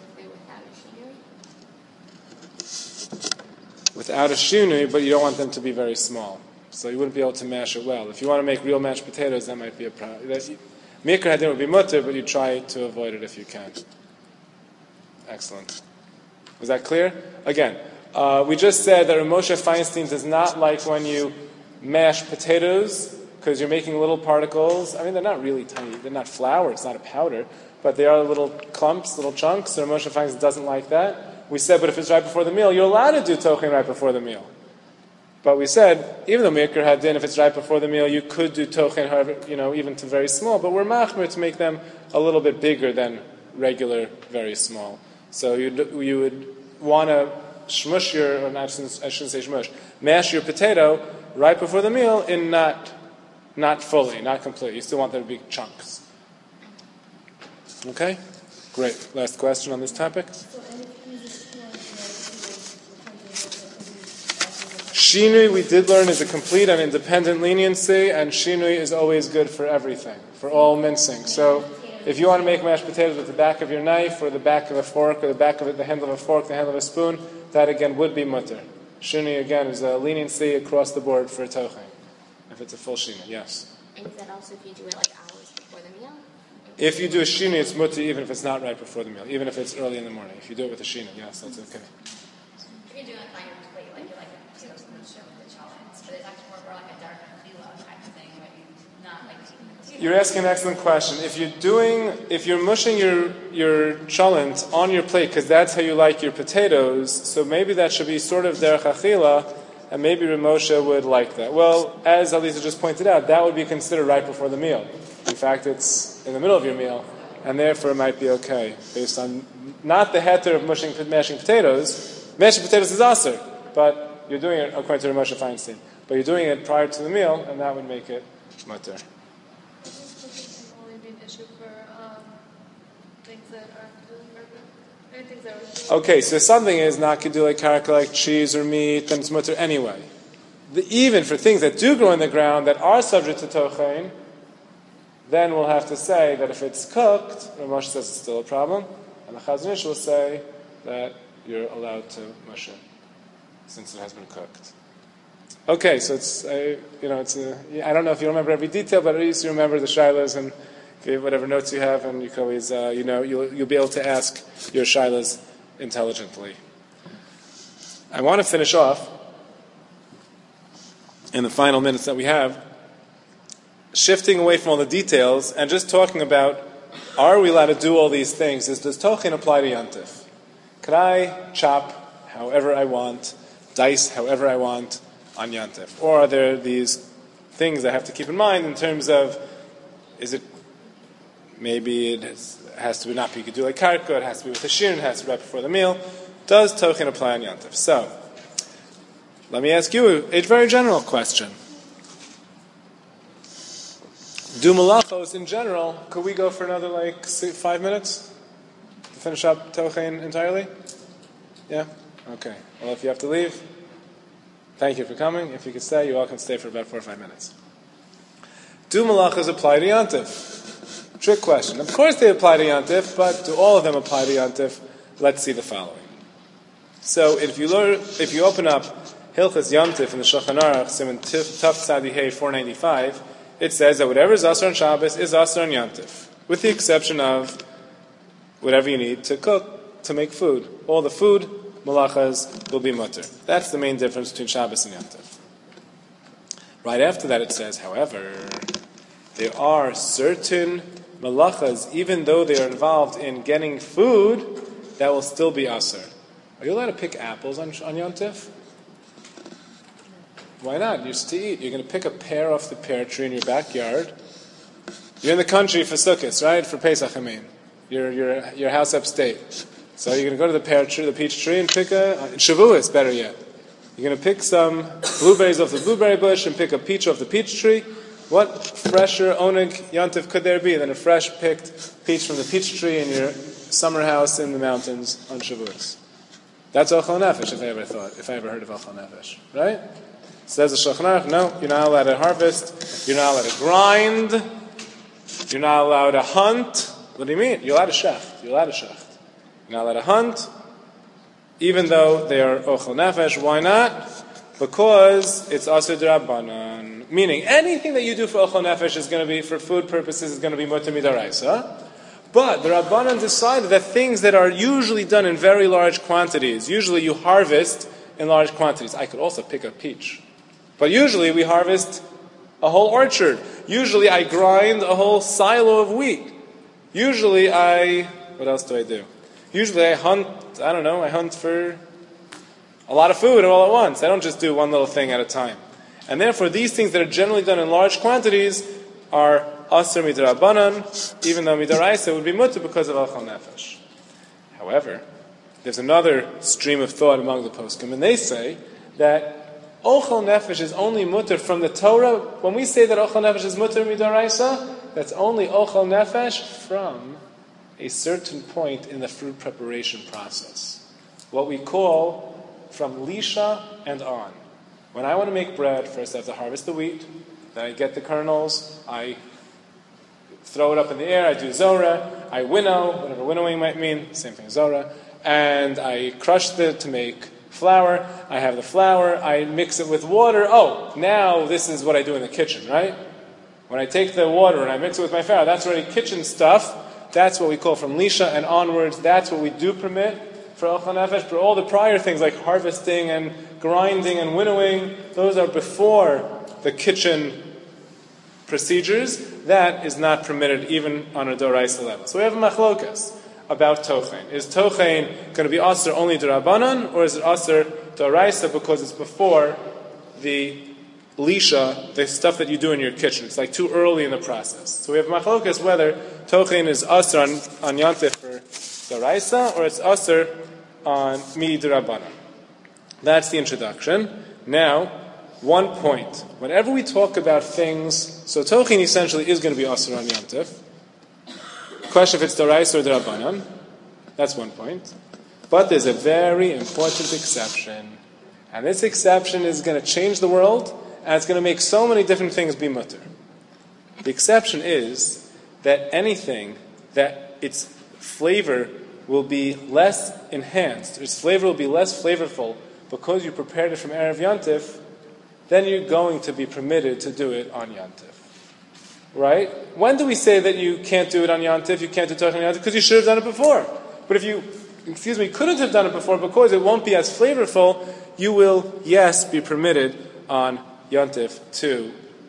Without a shinui, but you don't want them to be very small. So you wouldn't be able to mash it well. If you want to make real mashed potatoes, that might be a problem. Mikra hadin would be mutter, but you try to avoid it if you can. Excellent. Was that clear? Again, we just said that Rav Moshe Feinstein does not like when you mash potatoes, because you're making little particles. I mean, they're not really tiny. They're not flour. It's not a powder. But they are little clumps, little chunks. So Rav Moshe Feinstein doesn't like that. We said, but if it's right before the meal, you're allowed to do tochin right before the meal. But we said, even though Mikra Hadin, if it's right before the meal, you could do tochin, however, even to very small. But we're machmir to make them a little bit bigger than regular, very small. So you would want to shmush I shouldn't say shmush, mash your potato right before the meal in not fully, not completely. You still want there to be chunks. Okay? Great. Last question on this topic. Shinui, we did learn, is a complete and independent leniency, and shinui is always good for everything, for all mincing. So, if you want to make mashed potatoes with the back of your knife, or the back of a fork, or the handle of a fork, the handle of a spoon, that again would be mutter. Shinui again is a leniency across the board for tochin, if it's a full shinui. Yes. And is that also if you do it like hours before the meal? If you do a shinui, it's mutter even if it's not right before the meal, even if it's early in the morning. If you do it with a shinui, yes, that's okay. If you're doing it on your plate, like you're like potatoes in the show with the challenge, but it's actually more like a dark phyllo type of thing, where you're not like taking the potato. You're asking an excellent question. If you're mushing your cholent on your plate because that's how you like your potatoes, so maybe that should be sort of derech achila, and maybe Rav Moshe would like that. Well, as Alisa just pointed out, that would be considered right before the meal. In fact, it's in the middle of your meal, and therefore it might be okay, based on not the heter of mashing potatoes. Mashing potatoes is aser, but you're doing it according to Rav Moshe Feinstein. But you're doing it prior to the meal, and that would make it mutter. Only be an issue for things that are things that are... Okay, so something is not kedulei karka like cheese or meat, then it's mutter anyway. Even for things that do grow in the ground that are subject to tochein, then we'll have to say that if it's cooked, Rav Moshe says it's still a problem, and the Chazon Ish will say that you're allowed to mush it since it has been cooked. Okay, so it's I don't know if you remember every detail, but at least you remember the shilas and whatever notes you have, and you can always you'll be able to ask your shilas intelligently. I want to finish off in the final minutes that we have, shifting away from all the details and just talking about, are we allowed to do all these things? Does tochin apply to yantif? Could I chop however I want, dice however I want on yantif? Or are there these things I have to keep in mind in terms of, maybe it has to not be kedulei karka, it has to be with a shin, it has to be right before the meal. Does tochin apply on yantif? So, let me ask you a very general question. do malachos in general, could we go for another 5 minutes to finish up tochein entirely? Yeah? Okay. Well, if you have to leave, thank you for coming. If you could stay, you're welcome to stay for about 4 or 5 minutes. Do malachos apply to Yantif? Trick question. Of course they apply to Yantif, but do all of them apply to Yantif? Let's see the following. So if you open up Hilchas Yantif in the Shulchan Aruch, Siman Taf Tzadi Hey 495, it says that whatever is Asr on Shabbos is Asr on Yantif, with the exception of whatever you need to cook, to make food. All the food, malachas, will be mutter. That's the main difference between Shabbos and Yantif. Right after that it says, however, there are certain malachas, even though they are involved in getting food, that will still be Asr. Are you allowed to pick apples on Yantif? Why not? You're used to eat. You're going to pick a pear off the pear tree in your backyard. You're in the country for Sukkot, right? For Pesach, I mean. Your house upstate. So you're going to go to the pear tree, the peach tree, and pick Shavuos, better yet. You're going to pick some blueberries off the blueberry bush and pick a peach off the peach tree. What fresher oneg yantif could there be than a fresh picked peach from the peach tree in your summer house in the mountains on Shavuos? That's ochel nefesh, if I ever heard of ochel nefesh, right? Says the Shulchan Aruch, no, you're not allowed to harvest, you're not allowed to grind, you're not allowed to hunt. What do you mean? You're allowed to shecht. You're not allowed to hunt, even though they are ochel nefesh. Why not? Because it's asur d'Rabbanan. Meaning, anything that you do for ochel nefesh is going to be, for food purposes, is going to be mutar midaraisa. But the Rabbanan decided that things that are usually done in very large quantities, usually you harvest in large quantities. I could also pick a peach. But usually we harvest a whole orchard. Usually I grind a whole silo of wheat. Usually what else do I do? Usually I hunt for a lot of food all at once. I don't just do one little thing at a time. And therefore these things that are generally done in large quantities are asr midrabanan, even though midaraisa would be mutter because of ochel nefesh. However, there's another stream of thought among the poskim, and they say that ochel nefesh is only mutter from the Torah. When we say that ochel nefesh is mutter midaraisa, that's only ochel nefesh from a certain point in the fruit preparation process. What we call from lisha and on. When I want to make bread, first I have to harvest the wheat, then I get the kernels, I throw it up in the air, I do zora, I winnow, whatever winnowing might mean, same thing as zora, and I crush it to make flour, I have the flour, I mix it with water. Oh, now this is what I do in the kitchen, right? When I take the water and I mix it with my flour, that's already kitchen stuff. That's what we call from lisha and onwards. That's what we do permit for ochel nefesh. But all the prior things like harvesting and grinding and winnowing, those are before the kitchen procedures. That is not permitted even on a doraisa level. So we have a machlokas about tochein. Is tochein going to be aser only d'Rabbanan, or is it aser doraisa because it's before the lisha, the stuff that you do in your kitchen? It's like too early in the process. So we have machlokas whether tochein is aser on yantif for doraisa, or it's aser on mi d'Rabbanan. That's the introduction. Now, one point. Whenever we talk about things, so tochein essentially is going to be aser on yantif. Question if it's doraisa or d'Rabbanan. That's one point. But there's a very important exception. And this exception is going to change the world, and it's going to make so many different things be mutter. The exception is that anything that its flavor will be less enhanced, its flavor will be less flavorful because you prepared it from Erev Yantif, then you're going to be permitted to do it on Yantif. Right? When do we say that you can't do it on Yantif, you can't do tochein on Yantif? Because you should have done it before. But if you, couldn't have done it before because it won't be as flavorful, you will, yes, be permitted on Yantif to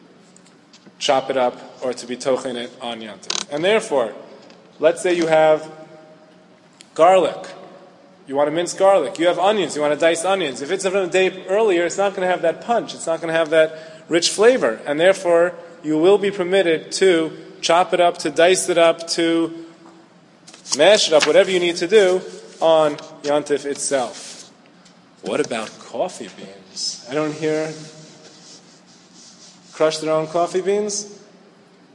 chop it up or to be tochein it on Yantif. And therefore, let's say you have garlic. You want to mince garlic. You have onions. You want to dice onions. If it's from a day earlier, it's not going to have that punch. It's not going to have that rich flavor. And therefore, you will be permitted to chop it up, to dice it up, to mash it up, whatever you need to do on Yantif itself. What about coffee beans? I don't hear crush their own coffee beans?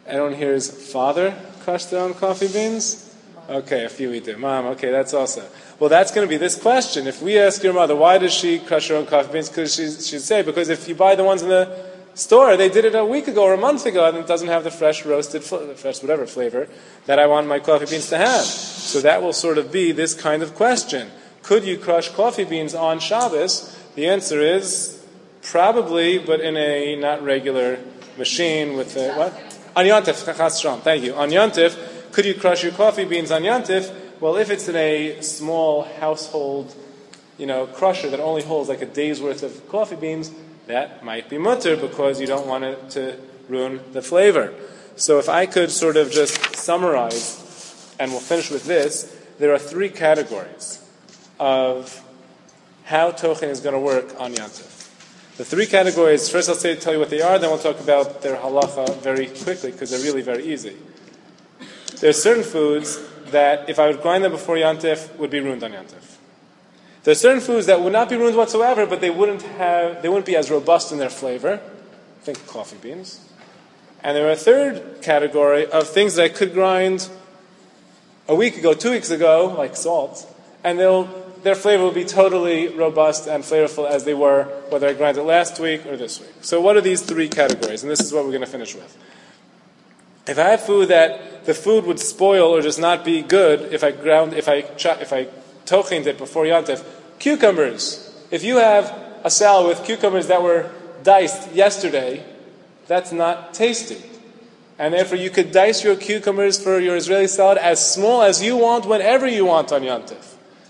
Anyone here's father crush their own coffee beans? Okay, a few we do. Mom, okay, that's also. Well, that's going to be this question. If we ask your mother, why does she crush her own coffee beans? Because she'd say, because if you buy the ones in the store, they did it a week ago or a month ago, and it doesn't have the fresh roasted, fresh whatever flavor that I want my coffee beans to have. So that will sort of be this kind of question. Could you crush coffee beans on Shabbos? The answer is probably, but in a not regular machine with a, what? On Yontif, thank you. On Yontif, could you crush your coffee beans on Yontif? Well, if it's in a small household, crusher that only holds like a day's worth of coffee beans, that might be mutter because you don't want it to ruin the flavor. So if I could sort of just summarize, and we'll finish with this, there are 3 categories of how Tochen is going to work on Yontif. The 3 categories, first I'll tell you what they are, then we'll talk about their halacha very quickly because they're really very easy. There are certain foods that if I would grind them before Yontif would be ruined on Yontif. There are certain foods that would not be ruined whatsoever, but they wouldn't be as robust in their flavor. Think coffee beans. And there are a third category of things that I could grind a week ago, 2 weeks ago, like salt, and their flavor will be totally robust and flavorful as they were, whether I grind it last week or this week. So what are these 3 categories? And this is what we're going to finish with. If I have food that the food would spoil or just not be good if I tochened it before Yontif, cucumbers. If you have a salad with cucumbers that were diced yesterday, that's not tasty. And therefore you could dice your cucumbers for your Israeli salad as small as you want, whenever you want on Yontif.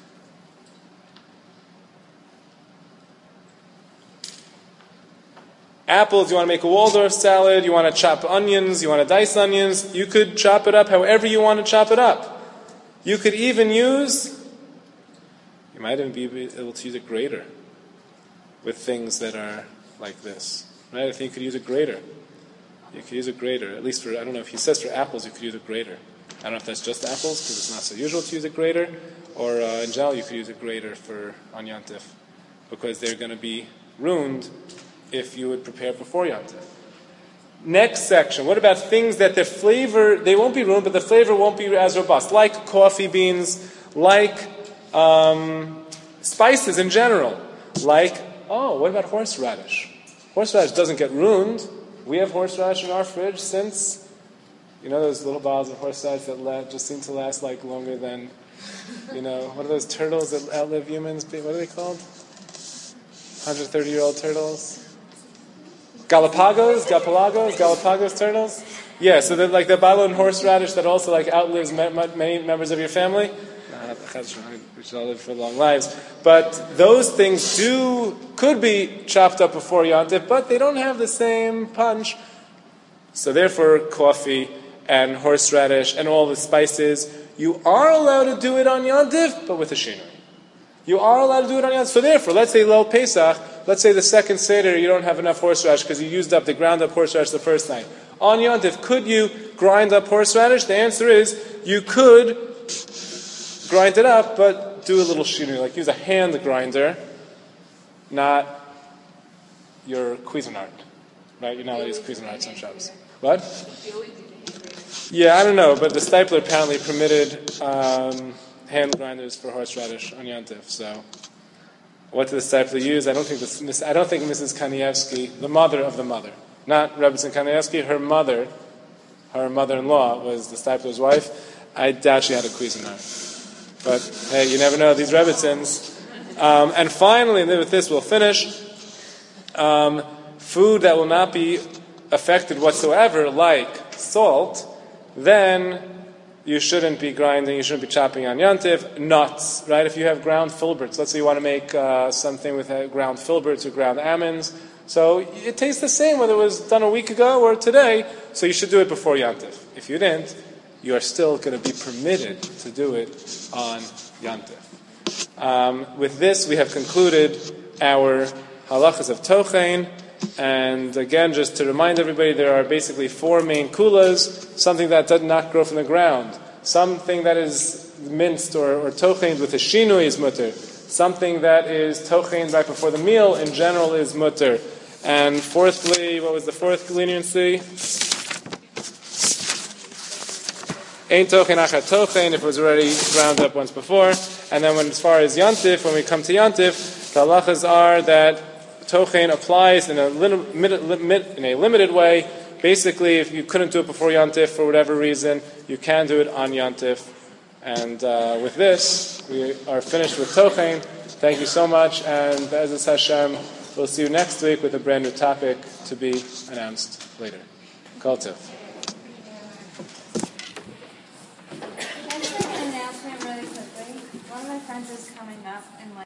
Apples, you want to make a Waldorf salad, you want to chop onions, you want to dice onions, you could chop it up however you want to chop it up. You could even you might even be able to use a grater with things that are like this. Right? I think you could use a grater. You could use a grater, at least I don't know if he says for apples you could use a grater. I don't know if that's just apples, because it's not so usual to use a grater, or in general you could use a grater on Yontif, because they're going to be ruined if you would prepare before Yontif. Next section, what about things that their flavor, they won't be ruined, but the flavor won't be as robust, like coffee beans, like spices in general, like, what about horseradish? Horseradish doesn't get ruined. We have horseradish in our fridge since, those little bottles of horseradish that just seem to last like longer than, what are those turtles that outlive humans? What are they called? 130-year-old turtles? Galapagos turtles? Yeah, so they're like the bottle of horseradish that also like outlives many members of your family. We should all live for long lives. But those things could be chopped up before Yontif, but they don't have the same punch. So therefore, coffee and horseradish and all the spices, you are allowed to do it on Yontif, but with a shinui. You are allowed to do it on Yontif. So therefore, let's say Leil Pesach, let's say the second Seder, you don't have enough horseradish because you used up the ground up horseradish the first night. On Yontif, could you grind up horseradish? The answer is, you could grind it up, but do a little shinui, like use a hand grinder, not your Cuisinart. Right? You're not allowed to use Cuisinarts on Shabbos. What? Yeah, I don't know, but the Stipler apparently permitted hand grinders for horseradish on Yontif. So, what did the Stipler use? I don't think Mrs. Kanievsky, the mother of the mother, not Rebbetzin Kanievsky, her mother-in-law was the Stipler's wife. I doubt she had a Cuisinart. But hey, you never know, these Rebbetzins. And finally, and with this we'll finish, food that will not be affected whatsoever, like salt, then you shouldn't be grinding, you shouldn't be chopping on Yontif. Nuts, right? If you have ground filberts, let's say you want to make something with ground filberts or ground almonds, so it tastes the same whether it was done a week ago or today, so you should do it before Yontif. If you didn't, you are still going to be permitted to do it on Yontif. With this, we have concluded our halachas of Tochen. And again, just to remind everybody, there are basically 4 main kulas: something that does not grow from the ground, something that is minced or tochened with a shinui is mutter, something that is tochened right before the meal in general is mutter. And fourthly, what was the fourth leniency? Ein tochen achat tochen, if it was already ground up once before. And then as far as yantif, when we come to yantif, the halachas are that tochen applies in a limited way. Basically, if you couldn't do it before yantif for whatever reason, you can do it on yantif. And with this, we are finished with tochen. Thank you so much, and Be'ezus Hashem, we'll see you next week with a brand new topic to be announced later. Kol tov. Can I just make an announcement really quickly? One of my friends is coming up in